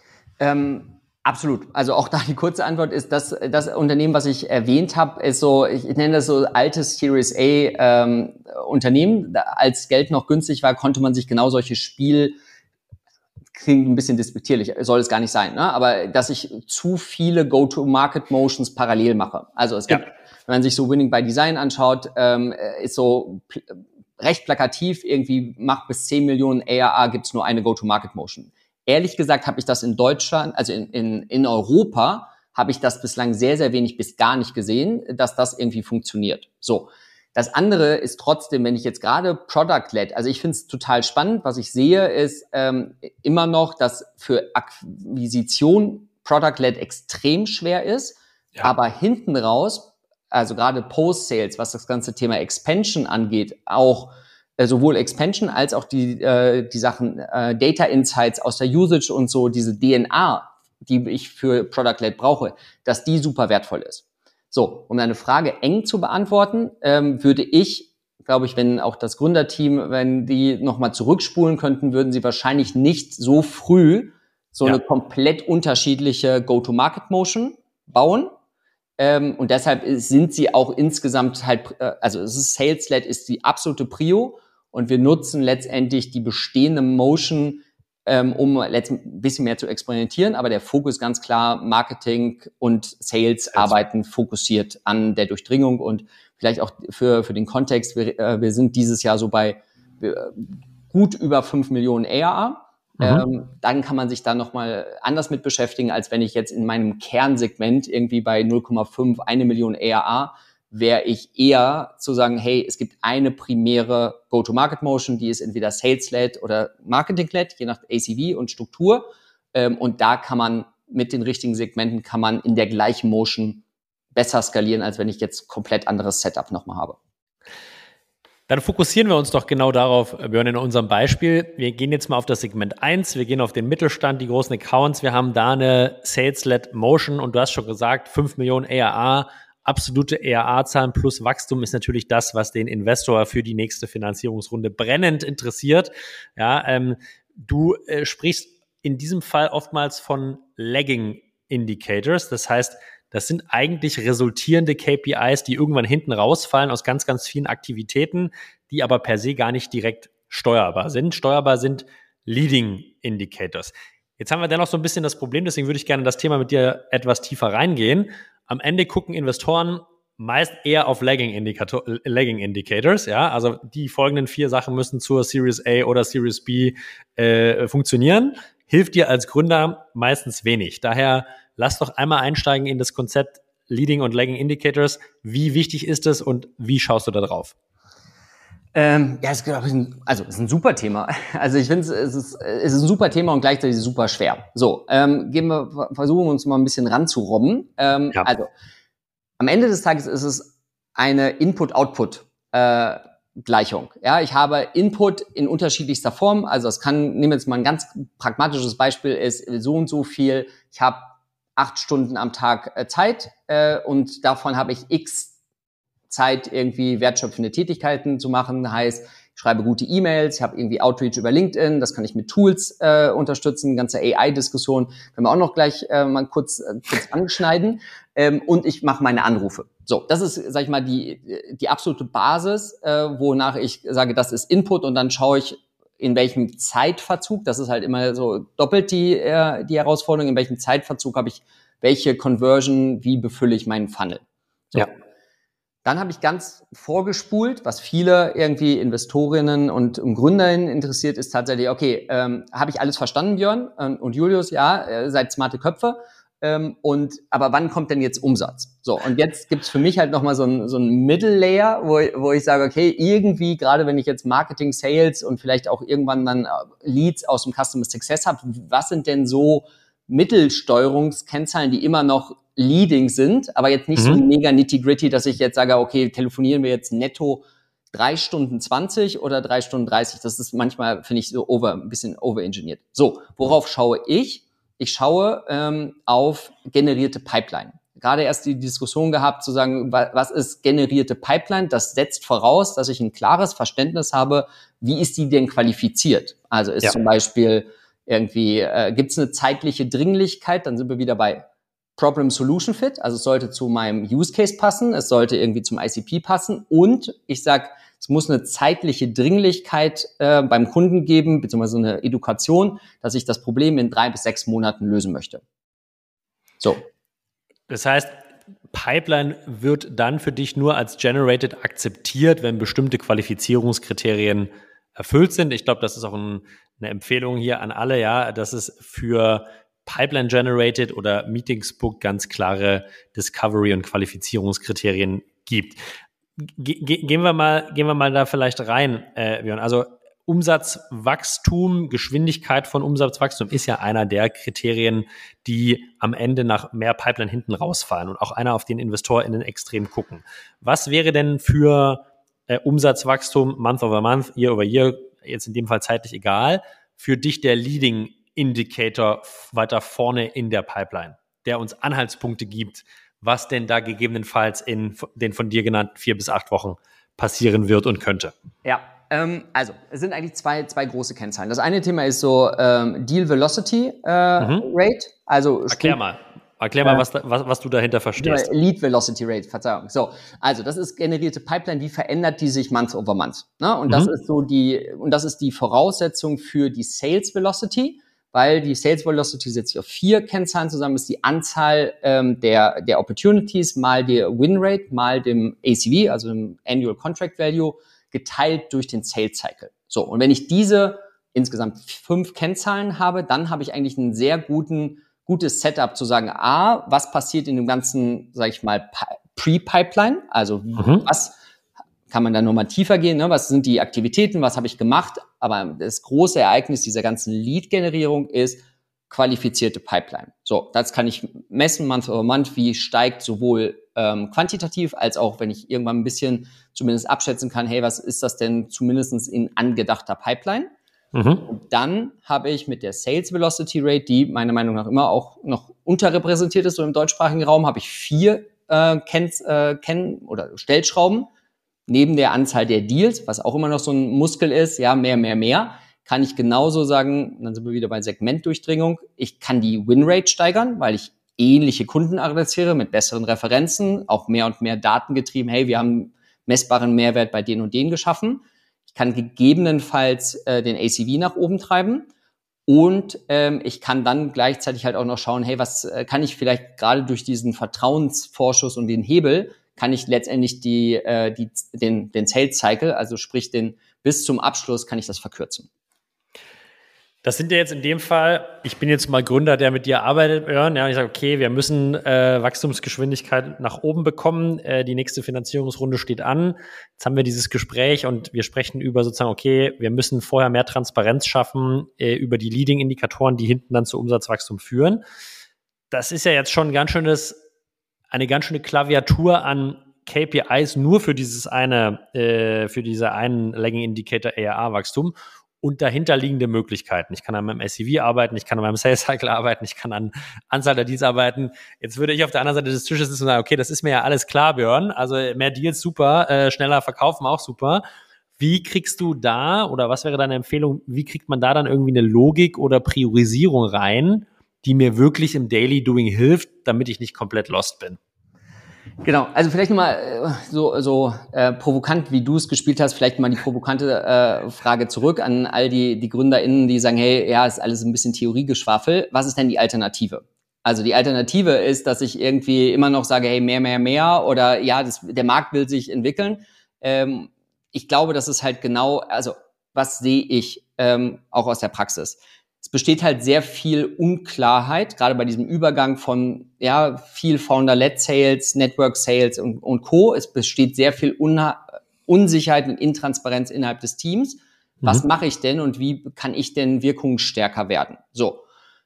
Absolut. Also auch da die kurze Antwort ist, dass das Unternehmen, was ich erwähnt habe, ist so, ich nenne das so altes Series A Unternehmen. Als Geld noch günstig war, konnte man sich genau solche klingt ein bisschen despektierlich, soll es gar nicht sein, ne? Aber dass ich zu viele Go-to-Market-Motions parallel mache. Also es gibt, wenn man sich so Winning by Design anschaut, ist so recht plakativ, irgendwie macht bis 10 Millionen ARR gibt's nur eine Go-to-Market-Motion. Ehrlich gesagt habe ich das in Deutschland, also in Europa, habe ich das bislang sehr, sehr wenig bis gar nicht gesehen, dass das irgendwie funktioniert. So. Das andere ist trotzdem, wenn ich jetzt gerade Product-led, also ich finde es total spannend, was ich sehe, ist immer noch, dass für Akquisition Product-led extrem schwer ist, aber hinten raus, also gerade Post-Sales, was das ganze Thema Expansion angeht, auch sowohl Expansion als auch die Sachen Data Insights aus der Usage und so, diese DNA, die ich für Product-led brauche, dass die super wertvoll ist. So, um deine Frage eng zu beantworten, würde ich, glaube ich, wenn auch das Gründerteam, wenn die nochmal zurückspulen könnten, würden sie wahrscheinlich nicht so früh eine komplett unterschiedliche Go-to-Market-Motion bauen. Und deshalb sind sie auch insgesamt halt, also es ist Sales-led, ist die absolute Prio. Und wir nutzen letztendlich die bestehende Motion, um ein bisschen mehr zu experimentieren. Aber der Fokus ganz klar, Marketing und Sales arbeiten fokussiert an der Durchdringung. Und vielleicht auch für den Kontext, wir sind dieses Jahr so bei gut über 5 Millionen ARR. Dann kann man sich da nochmal anders mit beschäftigen, als wenn ich jetzt in meinem Kernsegment irgendwie bei 0,5, 1 Million ARR wäre ich eher zu sagen, hey, es gibt eine primäre Go-to-Market-Motion, die ist entweder Sales-led oder Marketing-led, je nach ACV und Struktur. Und da kann man mit den richtigen Segmenten kann man in der gleichen Motion besser skalieren, als wenn ich jetzt komplett anderes Setup nochmal habe. Dann fokussieren wir uns doch genau darauf, Björn, in unserem Beispiel. Wir gehen jetzt mal auf das Segment 1, wir gehen auf den Mittelstand, die großen Accounts. Wir haben da eine Sales-led Motion und du hast schon gesagt, 5 Millionen ARR, absolute ARR-Zahlen plus Wachstum ist natürlich das, was den Investor für die nächste Finanzierungsrunde brennend interessiert. Ja, du sprichst in diesem Fall oftmals von Lagging Indicators, das heißt, das sind eigentlich resultierende KPIs, die irgendwann hinten rausfallen aus ganz, ganz vielen Aktivitäten, die aber per se gar nicht direkt steuerbar sind. Steuerbar sind Leading Indicators. Jetzt haben wir dennoch so ein bisschen das Problem, deswegen würde ich gerne das Thema mit dir etwas tiefer reingehen. Am Ende gucken Investoren meist eher auf Lagging Indicators, ja, also die folgenden 4 Sachen müssen zur Series A oder Series B funktionieren. Hilft dir als Gründer meistens wenig. Daher lass doch einmal einsteigen in das Konzept Leading und Lagging Indicators. Wie wichtig ist es und wie schaust du da drauf? Es ist ein super Thema. Also ich finde, es ist ein super Thema und gleichzeitig super schwer. So, versuchen wir uns mal ein bisschen ranzurobben. Ja. Also, am Ende des Tages ist es eine Input-Output-Gleichung. Ja, ich habe Input in unterschiedlichster Form. Also nehmen wir jetzt mal ein ganz pragmatisches Beispiel, ist so und so viel. Ich habe 8 Stunden am Tag Zeit und davon habe ich X Zeit, irgendwie wertschöpfende Tätigkeiten zu machen. Heißt, ich schreibe gute E-Mails, ich habe irgendwie Outreach über LinkedIn, das kann ich mit Tools unterstützen, ganze AI-Diskussion können wir auch noch gleich mal kurz anschneiden. Und ich mache meine Anrufe. So, das ist, sag ich mal, die absolute Basis, wonach ich sage, das ist Input und dann schaue ich, in welchem Zeitverzug, das ist halt immer so doppelt die Herausforderung, in welchem Zeitverzug habe ich welche Conversion, wie befülle ich meinen Funnel. So. Ja. Dann habe ich ganz vorgespult, was viele irgendwie Investorinnen und Gründerinnen interessiert, ist tatsächlich, okay, habe ich alles verstanden, Björn und Julius, ja, seid smarte Köpfe, aber wann kommt denn jetzt Umsatz? So, und jetzt gibt's für mich halt nochmal so ein Middle Layer, wo ich sage, okay, irgendwie, gerade wenn ich jetzt Marketing, Sales und vielleicht auch irgendwann dann Leads aus dem Customer Success habe, was sind denn so Mittelsteuerungskennzahlen, die immer noch leading sind, aber jetzt nicht so mega nitty-gritty, dass ich jetzt sage, okay, telefonieren wir jetzt netto 3 Stunden 20 oder 3 Stunden 30. Das ist manchmal, finde ich, so ein bisschen overengineert. So, worauf schaue ich? Ich schaue auf generierte Pipeline. Gerade erst die Diskussion gehabt, zu sagen, was ist generierte Pipeline? Das setzt voraus, dass ich ein klares Verständnis habe, wie ist die denn qualifiziert? Also ist zum Beispiel irgendwie, gibt es eine zeitliche Dringlichkeit? Dann sind wir wieder bei Problem-Solution-Fit. Also es sollte zu meinem Use-Case passen, es sollte irgendwie zum ICP passen und ich sag, es muss eine zeitliche Dringlichkeit beim Kunden geben, beziehungsweise eine Edukation, dass ich das Problem in 3 bis 6 Monaten lösen möchte. So. Das heißt, Pipeline wird dann für dich nur als generated akzeptiert, wenn bestimmte Qualifizierungskriterien erfüllt sind. Ich glaube, das ist auch eine Empfehlung hier an alle, ja, dass es für Pipeline generated oder Meetings booked ganz klare Discovery- und Qualifizierungskriterien gibt. Gehen wir mal da vielleicht rein, Björn. Also Umsatzwachstum, Geschwindigkeit von Umsatzwachstum ist ja einer der Kriterien, die am Ende nach mehr Pipeline hinten rausfallen und auch einer, auf den InvestorInnen extrem gucken. Was wäre denn für Umsatzwachstum Month over Month, Year over Year, jetzt in dem Fall zeitlich egal, für dich der Leading Indicator weiter vorne in der Pipeline, der uns Anhaltspunkte gibt, was denn da gegebenenfalls in den von dir genannten 4 bis 8 Wochen passieren wird und könnte? Ja, also es sind eigentlich zwei große Kennzahlen. Das eine Thema ist so Deal Velocity Rate. Also Erklär mal, was du dahinter verstehst. Lead Velocity Rate, Verzeihung. So, also das ist generierte Pipeline, wie verändert die sich Month over Month? Ne? Und das ist das ist die Voraussetzung für die Sales Velocity. Weil die Sales Velocity setzt sich auf 4 Kennzahlen zusammen, ist die Anzahl der Opportunities mal der Win Rate mal dem ACV, also dem Annual Contract Value, geteilt durch den Sales Cycle. So, und wenn ich diese insgesamt 5 Kennzahlen habe, dann habe ich eigentlich ein sehr gutes Setup zu sagen, was passiert in dem ganzen, sag ich mal, Pre-Pipeline, also was kann man da nochmal tiefer gehen, ne? Was sind die Aktivitäten, was habe ich gemacht, aber das große Ereignis dieser ganzen Lead-Generierung ist qualifizierte Pipeline. So, das kann ich messen, Month over Month, wie steigt sowohl quantitativ, als auch, wenn ich irgendwann ein bisschen zumindest abschätzen kann, hey, was ist das denn zumindest in angedachter Pipeline? Und dann habe ich mit der Sales Velocity Rate, die meiner Meinung nach immer auch noch unterrepräsentiert ist, so im deutschsprachigen Raum, habe ich 4 oder Stellschrauben. Neben der Anzahl der Deals, was auch immer noch so ein Muskel ist, ja, mehr, kann ich genauso sagen, dann sind wir wieder bei Segmentdurchdringung, ich kann die Winrate steigern, weil ich ähnliche Kunden adressiere mit besseren Referenzen, auch mehr und mehr Daten getrieben, hey, wir haben messbaren Mehrwert bei denen und denen geschaffen. Ich kann gegebenenfalls den ACV nach oben treiben und ich kann dann gleichzeitig halt auch noch schauen, hey, was kann ich vielleicht gerade durch diesen Vertrauensvorschuss und den Hebel, kann ich letztendlich den Sales Cycle, also sprich bis zum Abschluss, kann ich das verkürzen. Das sind ja jetzt in dem Fall, ich bin jetzt mal Gründer, der mit dir arbeitet, Jörn, ja, und ich sage, okay, wir müssen Wachstumsgeschwindigkeit nach oben bekommen, die nächste Finanzierungsrunde steht an, jetzt haben wir dieses Gespräch und wir sprechen über sozusagen, okay, wir müssen vorher mehr Transparenz schaffen über die Leading-Indikatoren, die hinten dann zu Umsatzwachstum führen. Das ist ja jetzt schon eine ganz schöne Klaviatur an KPIs nur für diese einen Lagging Indicator ARR-Wachstum und dahinterliegende Möglichkeiten. Ich kann an meinem SCV arbeiten, ich kann an meinem Sales Cycle arbeiten, ich kann an Anzahl der Deals arbeiten. Jetzt würde ich auf der anderen Seite des Tisches sitzen und sagen, okay, das ist mir ja alles klar, Björn. Also mehr Deals, super, schneller verkaufen auch super. Wie kriegst du da, oder was wäre deine Empfehlung, wie kriegt man da dann irgendwie eine Logik oder Priorisierung rein, die mir wirklich im Daily Doing hilft, damit ich nicht komplett lost bin? Genau, also vielleicht nochmal so provokant, wie du es gespielt hast, vielleicht mal die provokante Frage zurück an all die GründerInnen, die sagen, hey, ja, ist alles ein bisschen Theoriegeschwafel. Was ist denn die Alternative? Also die Alternative ist, dass ich irgendwie immer noch sage, hey, mehr oder ja, der Markt will sich entwickeln. Ich glaube, das ist halt genau, also was sehe ich auch aus der Praxis? Es besteht halt sehr viel Unklarheit, gerade bei diesem Übergang von viel Founder-led Sales, Network Sales und Co. Es besteht sehr viel Unsicherheit und Intransparenz innerhalb des Teams. Was mache ich denn und wie kann ich denn wirkungsstärker werden? So,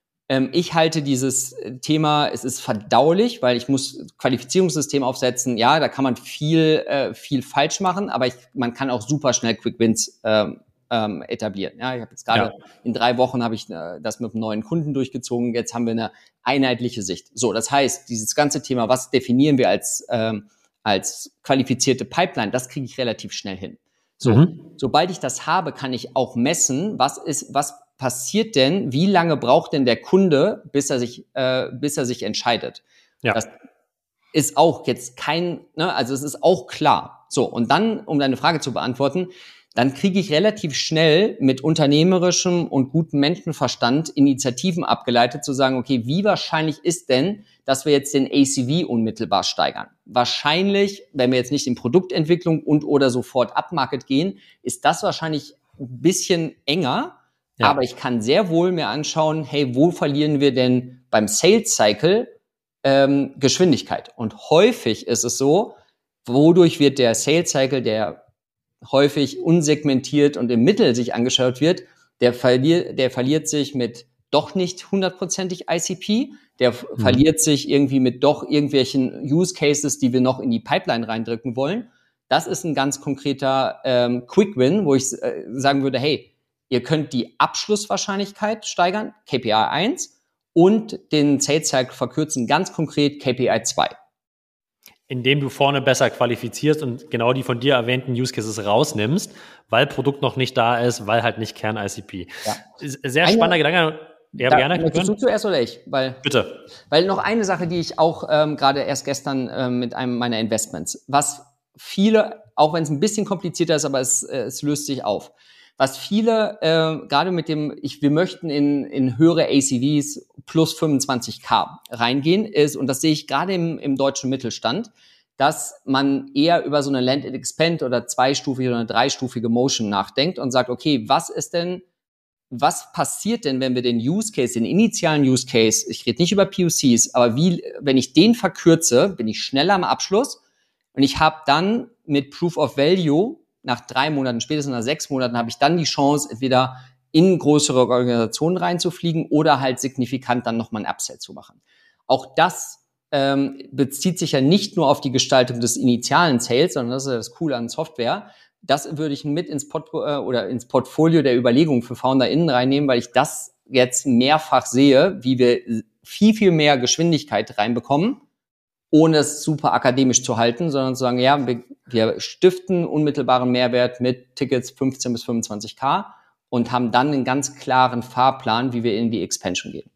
ich halte dieses Thema, es ist verdaulich, weil ich muss Qualifizierungssystem aufsetzen. Ja, da kann man viel falsch machen, aber man kann auch super schnell Quick Wins etablieren. Ja, ich habe jetzt gerade in 3 Wochen habe ich das mit einem neuen Kunden durchgezogen. Jetzt haben wir eine einheitliche Sicht. So, das heißt, dieses ganze Thema, was definieren wir als qualifizierte Pipeline, das kriege ich relativ schnell hin. So, sobald ich das habe, kann ich auch messen, was passiert denn, wie lange braucht denn der Kunde, bis er sich entscheidet. Ja. Das ist auch jetzt also es ist auch klar. So, und dann, um deine Frage zu beantworten, dann kriege ich relativ schnell mit unternehmerischem und gutem Menschenverstand Initiativen abgeleitet, zu sagen, okay, wie wahrscheinlich ist denn, dass wir jetzt den ACV unmittelbar steigern? Wahrscheinlich, wenn wir jetzt nicht in Produktentwicklung und oder sofort Upmarket gehen, ist das wahrscheinlich ein bisschen enger, aber ich kann sehr wohl mir anschauen, hey, wo verlieren wir denn beim Sales Cycle Geschwindigkeit? Und häufig ist es so, wodurch wird der Sales Cycle, der häufig unsegmentiert und im Mittel sich angeschaut wird, der verliert sich mit doch nicht 100%ig ICP, der verliert sich irgendwie mit doch irgendwelchen Use Cases, die wir noch in die Pipeline reindrücken wollen. Das ist ein ganz konkreter Quick Win, wo ich sagen würde, hey, ihr könnt die Abschlusswahrscheinlichkeit steigern, KPI 1, und den Sales Cycle verkürzen, ganz konkret KPI 2. Indem du vorne besser qualifizierst und genau die von dir erwähnten Use Cases rausnimmst, weil Produkt noch nicht da ist, weil halt nicht Kern-ICP. Ja. Sehr spannender Gedanke. Ja, gerne. Möchtest du zuerst oder ich? Bitte. Weil noch eine Sache, die ich auch gerade erst gestern mit einem meiner Investments, was viele, auch wenn es ein bisschen komplizierter ist, aber es löst sich auf. Was viele gerade mit wir möchten in höhere ACVs plus 25k reingehen, ist, und das sehe ich gerade im deutschen Mittelstand, dass man eher über so eine Land and Expand oder 2-stufige oder eine 3-stufige Motion nachdenkt und sagt, okay, was passiert denn, wenn wir den Use Case, den initialen Use Case, ich rede nicht über POCs, aber wenn ich den verkürze, bin ich schneller am Abschluss Und ich habe dann mit Proof of Value nach 3 Monaten, spätestens nach 6 Monaten, habe ich dann die Chance, entweder in größere Organisationen reinzufliegen oder halt signifikant dann nochmal ein Upsell zu machen. Auch das bezieht sich ja nicht nur auf die Gestaltung des initialen Sales, sondern das ist ja das Coole an Software. Das würde ich mit ins Portfolio der Überlegungen für FounderInnen reinnehmen, weil ich das jetzt mehrfach sehe, wie wir viel, viel mehr Geschwindigkeit reinbekommen, ohne es super akademisch zu halten, sondern zu sagen, ja, wir stiften unmittelbaren Mehrwert mit Tickets 15 bis 25.000 und haben dann einen ganz klaren Fahrplan, wie wir in die Expansion gehen.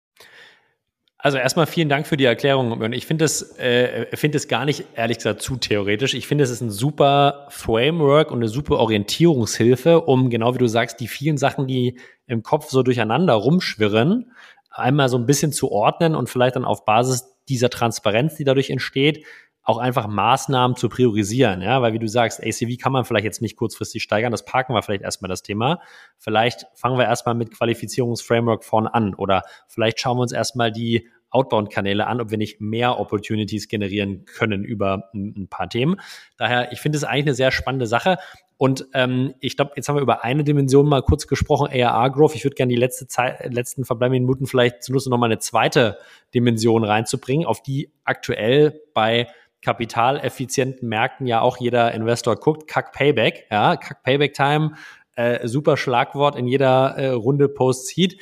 Also erstmal vielen Dank für die Erklärung. Ich finde es gar nicht, ehrlich gesagt, zu theoretisch. Ich finde, es ist ein super Framework und eine super Orientierungshilfe, um, genau wie du sagst, die vielen Sachen, die im Kopf so durcheinander rumschwirren, einmal so ein bisschen zu ordnen und vielleicht dann auf Basis dieser Transparenz, die dadurch entsteht, auch einfach Maßnahmen zu priorisieren, ja, weil wie du sagst, ACV kann man vielleicht jetzt nicht kurzfristig steigern, das parken wir vielleicht erstmal das Thema. Vielleicht fangen wir erstmal mit Qualifizierungsframework vorne an oder vielleicht schauen wir uns erstmal die Outbound-Kanäle an, ob wir nicht mehr Opportunities generieren können über ein paar Themen. Daher, ich finde es eigentlich eine sehr spannende Sache. Und ich glaube, jetzt haben wir über eine Dimension mal kurz gesprochen, ARR-Growth. Ich würde gerne die letzten verbleibenden Minuten vielleicht zu nutzen, nochmal eine zweite Dimension reinzubringen, auf die aktuell bei kapitaleffizienten Märkten ja auch jeder Investor guckt. CAC-Payback, ja, CAC-Payback-Time, super Schlagwort in jeder Runde Post-Seed.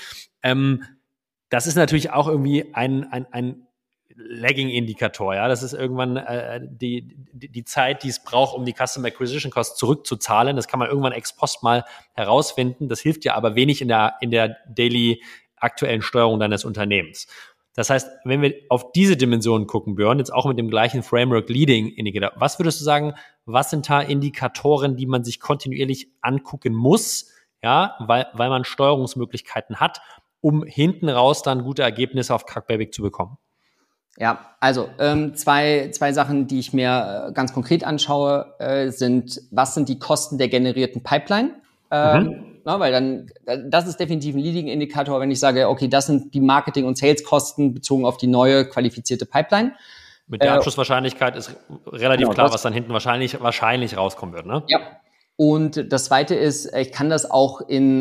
Das ist natürlich auch irgendwie ein Lagging-Indikator, ja. Das ist irgendwann die Zeit, die es braucht, um die Customer Acquisition Cost zurückzuzahlen. Das kann man irgendwann ex post mal herausfinden. Das hilft ja aber wenig in der daily aktuellen Steuerung deines Unternehmens. Das heißt, wenn wir auf diese Dimension gucken, Björn, jetzt auch mit dem gleichen Framework Leading Indicator, was würdest du sagen, was sind da Indikatoren, die man sich kontinuierlich angucken muss, ja, weil man Steuerungsmöglichkeiten hat, um hinten raus dann gute Ergebnisse auf CAC-Payback zu bekommen? Ja, also zwei Sachen, die ich mir ganz konkret anschaue, sind, was sind die Kosten der generierten Pipeline? Weil dann, das ist definitiv ein Leading-Indikator, wenn ich sage, okay, das sind die Marketing- und Sales-Kosten bezogen auf die neue qualifizierte Pipeline. Mit der Abschlusswahrscheinlichkeit ist relativ klar, was dann hinten wahrscheinlich rauskommen wird, ne? Ja. Und das Zweite ist, ich kann das auch in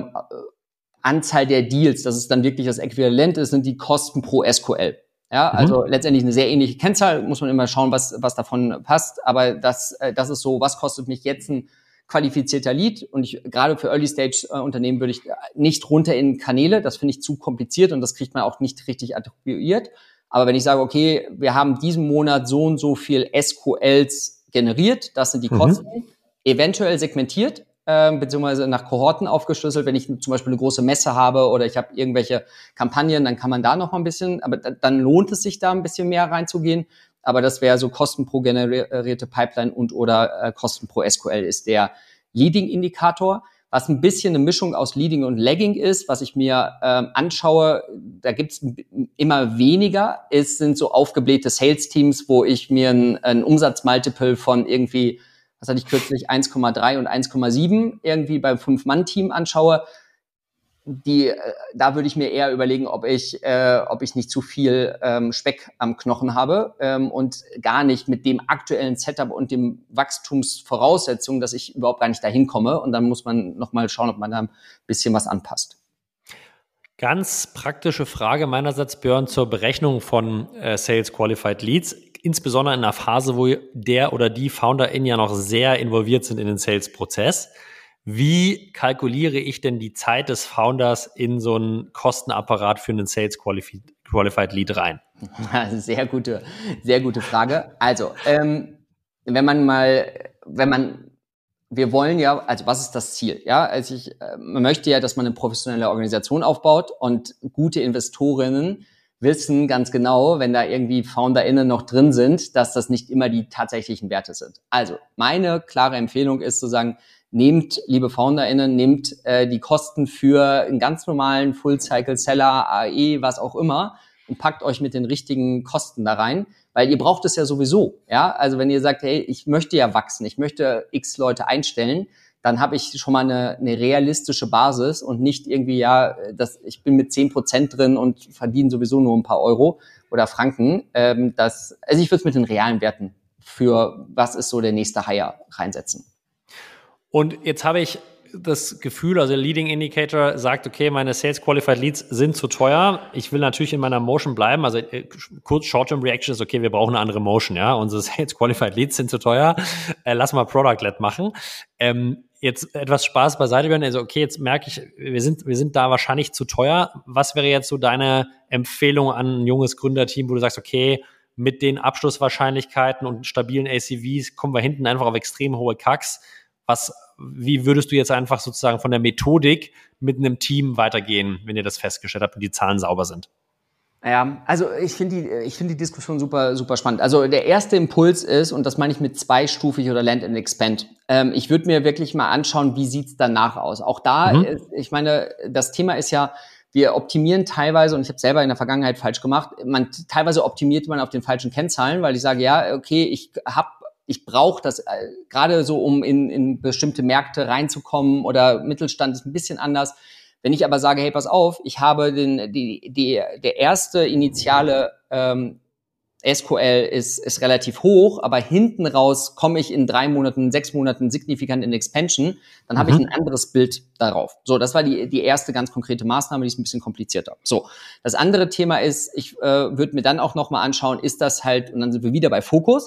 Anzahl der Deals, dass es dann wirklich das Äquivalent ist, sind die Kosten pro SQL. Ja, also letztendlich eine sehr ähnliche Kennzahl, muss man immer schauen, was davon passt. Aber das ist so, was kostet mich jetzt ein qualifizierter Lead? Und gerade für Early-Stage-Unternehmen würde ich nicht runter in Kanäle. Das finde ich zu kompliziert und das kriegt man auch nicht richtig attribuiert. Aber wenn ich sage, okay, wir haben diesen Monat so und so viel SQLs generiert, das sind die Kosten, eventuell segmentiert, beziehungsweise nach Kohorten aufgeschlüsselt. Wenn ich zum Beispiel eine große Messe habe oder ich habe irgendwelche Kampagnen, dann kann man da noch mal ein bisschen, aber dann lohnt es sich da ein bisschen mehr reinzugehen. Aber das wäre so Kosten pro generierte Pipeline und oder Kosten pro SQL ist der Leading-Indikator. Was ein bisschen eine Mischung aus Leading und Lagging ist, was ich mir anschaue, da gibt's immer weniger. Es sind so aufgeblähte Sales-Teams, wo ich mir ein Umsatzmultiple von irgendwie, was hatte ich kürzlich, 1,3 und 1,7 irgendwie beim 5-Mann-Team anschaue. Da würde ich mir eher überlegen, ob ich nicht zu viel Speck am Knochen habe und gar nicht mit dem aktuellen Setup und dem Wachstumsvoraussetzungen, dass ich überhaupt gar nicht dahin komme. Und dann muss man nochmal schauen, ob man da ein bisschen was anpasst. Ganz praktische Frage meinerseits, Björn, zur Berechnung von Sales Qualified Leads, insbesondere in einer Phase, wo der oder die FounderInnen ja noch sehr involviert sind in den Sales-Prozess. Wie kalkuliere ich denn die Zeit des Founders in so einen Kostenapparat für einen Sales Qualified Lead rein? Sehr gute Frage. Also, wir wollen ja, also was ist das Ziel? Ja, also man möchte ja, dass man eine professionelle Organisation aufbaut und gute Investorinnen wissen ganz genau, wenn da irgendwie FounderInnen noch drin sind, dass das nicht immer die tatsächlichen Werte sind. Also, meine klare Empfehlung ist zu sagen, nehmt, liebe FounderInnen, nehmt die Kosten für einen ganz normalen Full-Cycle-Seller, AE, was auch immer und packt euch mit den richtigen Kosten da rein, weil ihr braucht es ja sowieso. Ja, also wenn ihr sagt, hey, ich möchte ja wachsen, ich möchte x Leute einstellen, dann habe ich schon mal eine realistische Basis und nicht irgendwie, ich bin mit 10% drin und verdiene sowieso nur ein paar Euro oder Franken. Also ich würde es mit den realen Werten für was ist so der nächste Hire reinsetzen. Und jetzt habe ich das Gefühl, also der Leading Indicator sagt, okay, meine Sales Qualified Leads sind zu teuer. Ich will natürlich in meiner Motion bleiben. Also kurz Short-Term Reaction ist, okay, wir brauchen eine andere Motion, ja. Unsere Sales Qualified Leads sind zu teuer. Lass mal Product-led machen. Jetzt etwas Spaß beiseite werden. Also okay, jetzt merke ich, wir sind da wahrscheinlich zu teuer. Was wäre jetzt so deine Empfehlung an ein junges Gründerteam, wo du sagst, okay, mit den Abschlusswahrscheinlichkeiten und stabilen ACVs kommen wir hinten einfach auf extrem hohe CACs. Wie würdest du jetzt einfach sozusagen von der Methodik mit einem Team weitergehen, wenn ihr das festgestellt habt und die Zahlen sauber sind? Ja, also ich finde die Diskussion super, super spannend. Also der erste Impuls ist, und das meine ich mit zweistufig oder Land and Expand. Ich würde mir wirklich mal anschauen, wie sieht's danach aus. Auch da, ich meine, das Thema ist ja, wir optimieren teilweise, und ich habe selber in der Vergangenheit falsch gemacht, teilweise optimiert man auf den falschen Kennzahlen, weil ich sage, ja, okay, ich brauche das gerade so, um in bestimmte Märkte reinzukommen, oder Mittelstand ist ein bisschen anders. Wenn ich aber sage, hey, pass auf, ich habe der erste initiale SQL ist relativ hoch, aber hinten raus komme ich in 3 Monaten, 6 Monaten signifikant in Expansion, dann habe ich ein anderes Bild darauf. So, das war die erste ganz konkrete Maßnahme, die ist ein bisschen komplizierter. So, das andere Thema ist, ich würde mir dann auch nochmal anschauen, ist das halt, und dann sind wir wieder bei Fokus,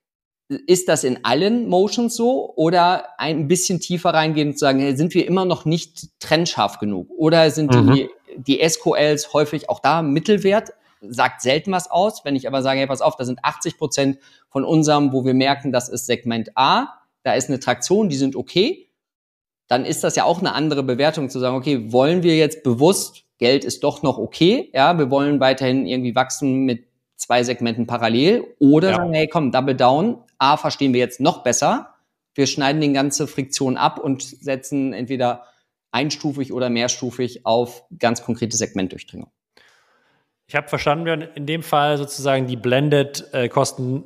ist das in allen Motions so, oder ein bisschen tiefer reingehen und sagen, hey, sind wir immer noch nicht trennscharf genug? Oder sind die SQLs häufig auch da Mittelwert? Sagt selten was aus. Wenn ich aber sage, hey, pass auf, da sind 80% von unserem, wo wir merken, das ist Segment A, da ist eine Traktion, die sind okay, dann ist das ja auch eine andere Bewertung, zu sagen, okay, wollen wir jetzt bewusst, Geld ist doch noch okay, ja, wir wollen weiterhin irgendwie wachsen mit 2 Segmenten parallel, oder sagen, hey, komm, Double Down, A, verstehen wir jetzt noch besser, wir schneiden die ganze Friktion ab und setzen entweder einstufig oder mehrstufig auf ganz konkrete Segmentdurchdringung. Ich habe verstanden, wir in dem Fall sozusagen die Blended-Kosten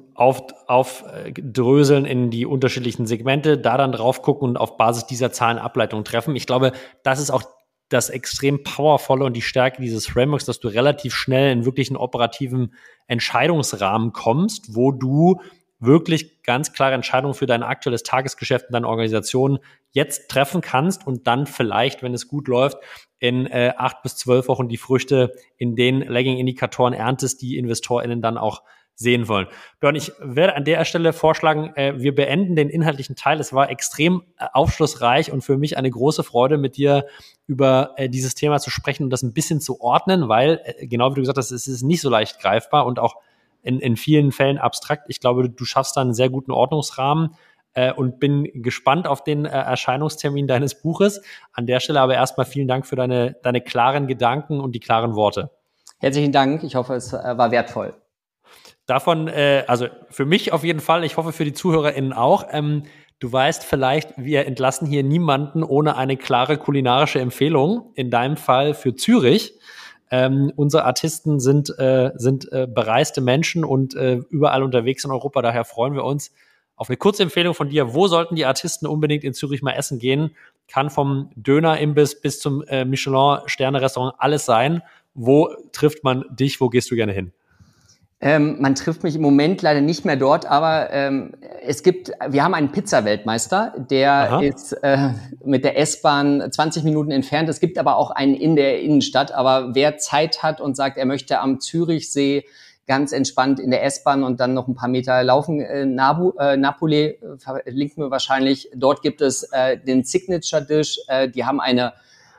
aufdröseln in die unterschiedlichen Segmente, da dann drauf gucken und auf Basis dieser Zahlen Ableitungen treffen. Ich glaube, das ist auch das extrem powervolle und die Stärke dieses Frameworks, dass du relativ schnell in wirklich einen operativen Entscheidungsrahmen kommst, wo du wirklich ganz klare Entscheidungen für dein aktuelles Tagesgeschäft und deine Organisation jetzt treffen kannst und dann vielleicht, wenn es gut läuft, in 8 bis 12 Wochen die Früchte in den Lagging-Indikatoren erntest, die InvestorInnen dann auch sehen wollen. Björn, ich werde an der Stelle vorschlagen, wir beenden den inhaltlichen Teil. Es war extrem aufschlussreich und für mich eine große Freude, mit dir über dieses Thema zu sprechen und das ein bisschen zu ordnen, weil, genau wie du gesagt hast, es ist nicht so leicht greifbar und auch in vielen Fällen abstrakt. Ich glaube, du schaffst da einen sehr guten Ordnungsrahmen und bin gespannt auf den Erscheinungstermin deines Buches. An der Stelle aber erstmal vielen Dank für deine klaren Gedanken und die klaren Worte. Herzlichen Dank. Ich hoffe, es war wertvoll. Davon, also für mich auf jeden Fall, ich hoffe für die ZuhörerInnen auch. Du weißt vielleicht, wir entlassen hier niemanden ohne eine klare kulinarische Empfehlung. In deinem Fall für Zürich. Unsere Artisten sind bereiste Menschen und überall unterwegs in Europa. Daher freuen wir uns auf eine kurze Empfehlung von dir. Wo sollten die Artisten unbedingt in Zürich mal essen gehen? Kann vom Döner-Imbiss bis zum Michelin-Sterne-Restaurant alles sein. Wo trifft man dich? Wo gehst du gerne hin? Man trifft mich im Moment leider nicht mehr dort, aber wir haben einen Pizza-Weltmeister, der ist mit der S-Bahn 20 Minuten entfernt. Es gibt aber auch einen in der Innenstadt, aber wer Zeit hat und sagt, er möchte am Zürichsee ganz entspannt in der S-Bahn und dann noch ein paar Meter laufen, Napoli verlinken wir wahrscheinlich. Dort gibt es den Signature-Dish, die haben eine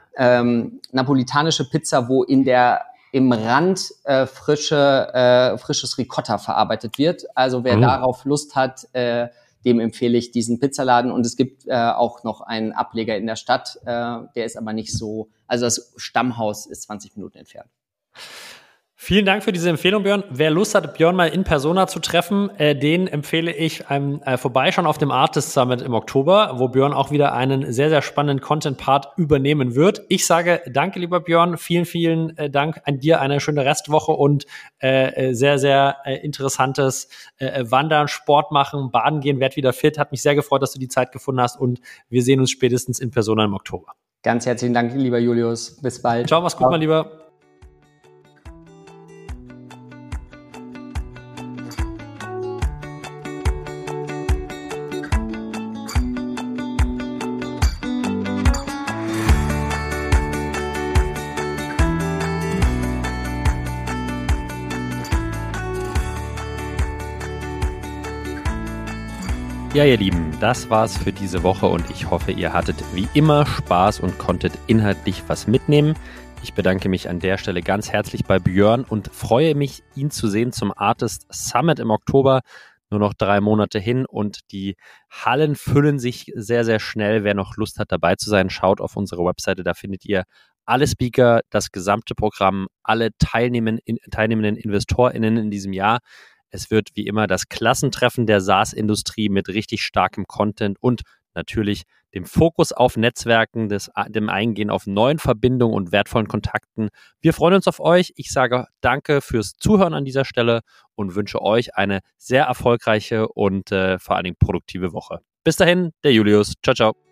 napolitanische Pizza, wo im Rand frisches Ricotta verarbeitet wird. Also wer darauf Lust hat, dem empfehle ich diesen Pizzaladen. Und es gibt auch noch einen Ableger in der Stadt, der ist aber nicht so, also das Stammhaus ist 20 Minuten entfernt. Vielen Dank für diese Empfehlung, Björn. Wer Lust hat, Björn mal in Persona zu treffen, den empfehle ich vorbeischauen auf dem Artist Summit im Oktober, wo Björn auch wieder einen sehr, sehr spannenden Content-Part übernehmen wird. Ich sage danke, lieber Björn. Vielen, vielen Dank an dir. Eine schöne Restwoche und sehr, sehr interessantes Wandern, Sport machen, Baden gehen, werd wieder fit. Hat mich sehr gefreut, dass du die Zeit gefunden hast und wir sehen uns spätestens in Persona im Oktober. Ganz herzlichen Dank, lieber Julius. Bis bald. Ciao, mach's gut, mein Lieber. Ja, ihr Lieben, das war's für diese Woche und ich hoffe, ihr hattet wie immer Spaß und konntet inhaltlich was mitnehmen. Ich bedanke mich an der Stelle ganz herzlich bei Björn und freue mich, ihn zu sehen zum Artist Summit im Oktober. Nur noch 3 Monate hin und die Hallen füllen sich sehr, sehr schnell. Wer noch Lust hat, dabei zu sein, schaut auf unsere Webseite. Da findet ihr alle Speaker, das gesamte Programm, alle teilnehmenden InvestorInnen in diesem Jahr. Es wird wie immer das Klassentreffen der SaaS-Industrie mit richtig starkem Content und natürlich dem Fokus auf Netzwerken, dem Eingehen auf neuen Verbindungen und wertvollen Kontakten. Wir freuen uns auf euch. Ich sage danke fürs Zuhören an dieser Stelle und wünsche euch eine sehr erfolgreiche und vor allen Dingen produktive Woche. Bis dahin, der Julius. Ciao, ciao.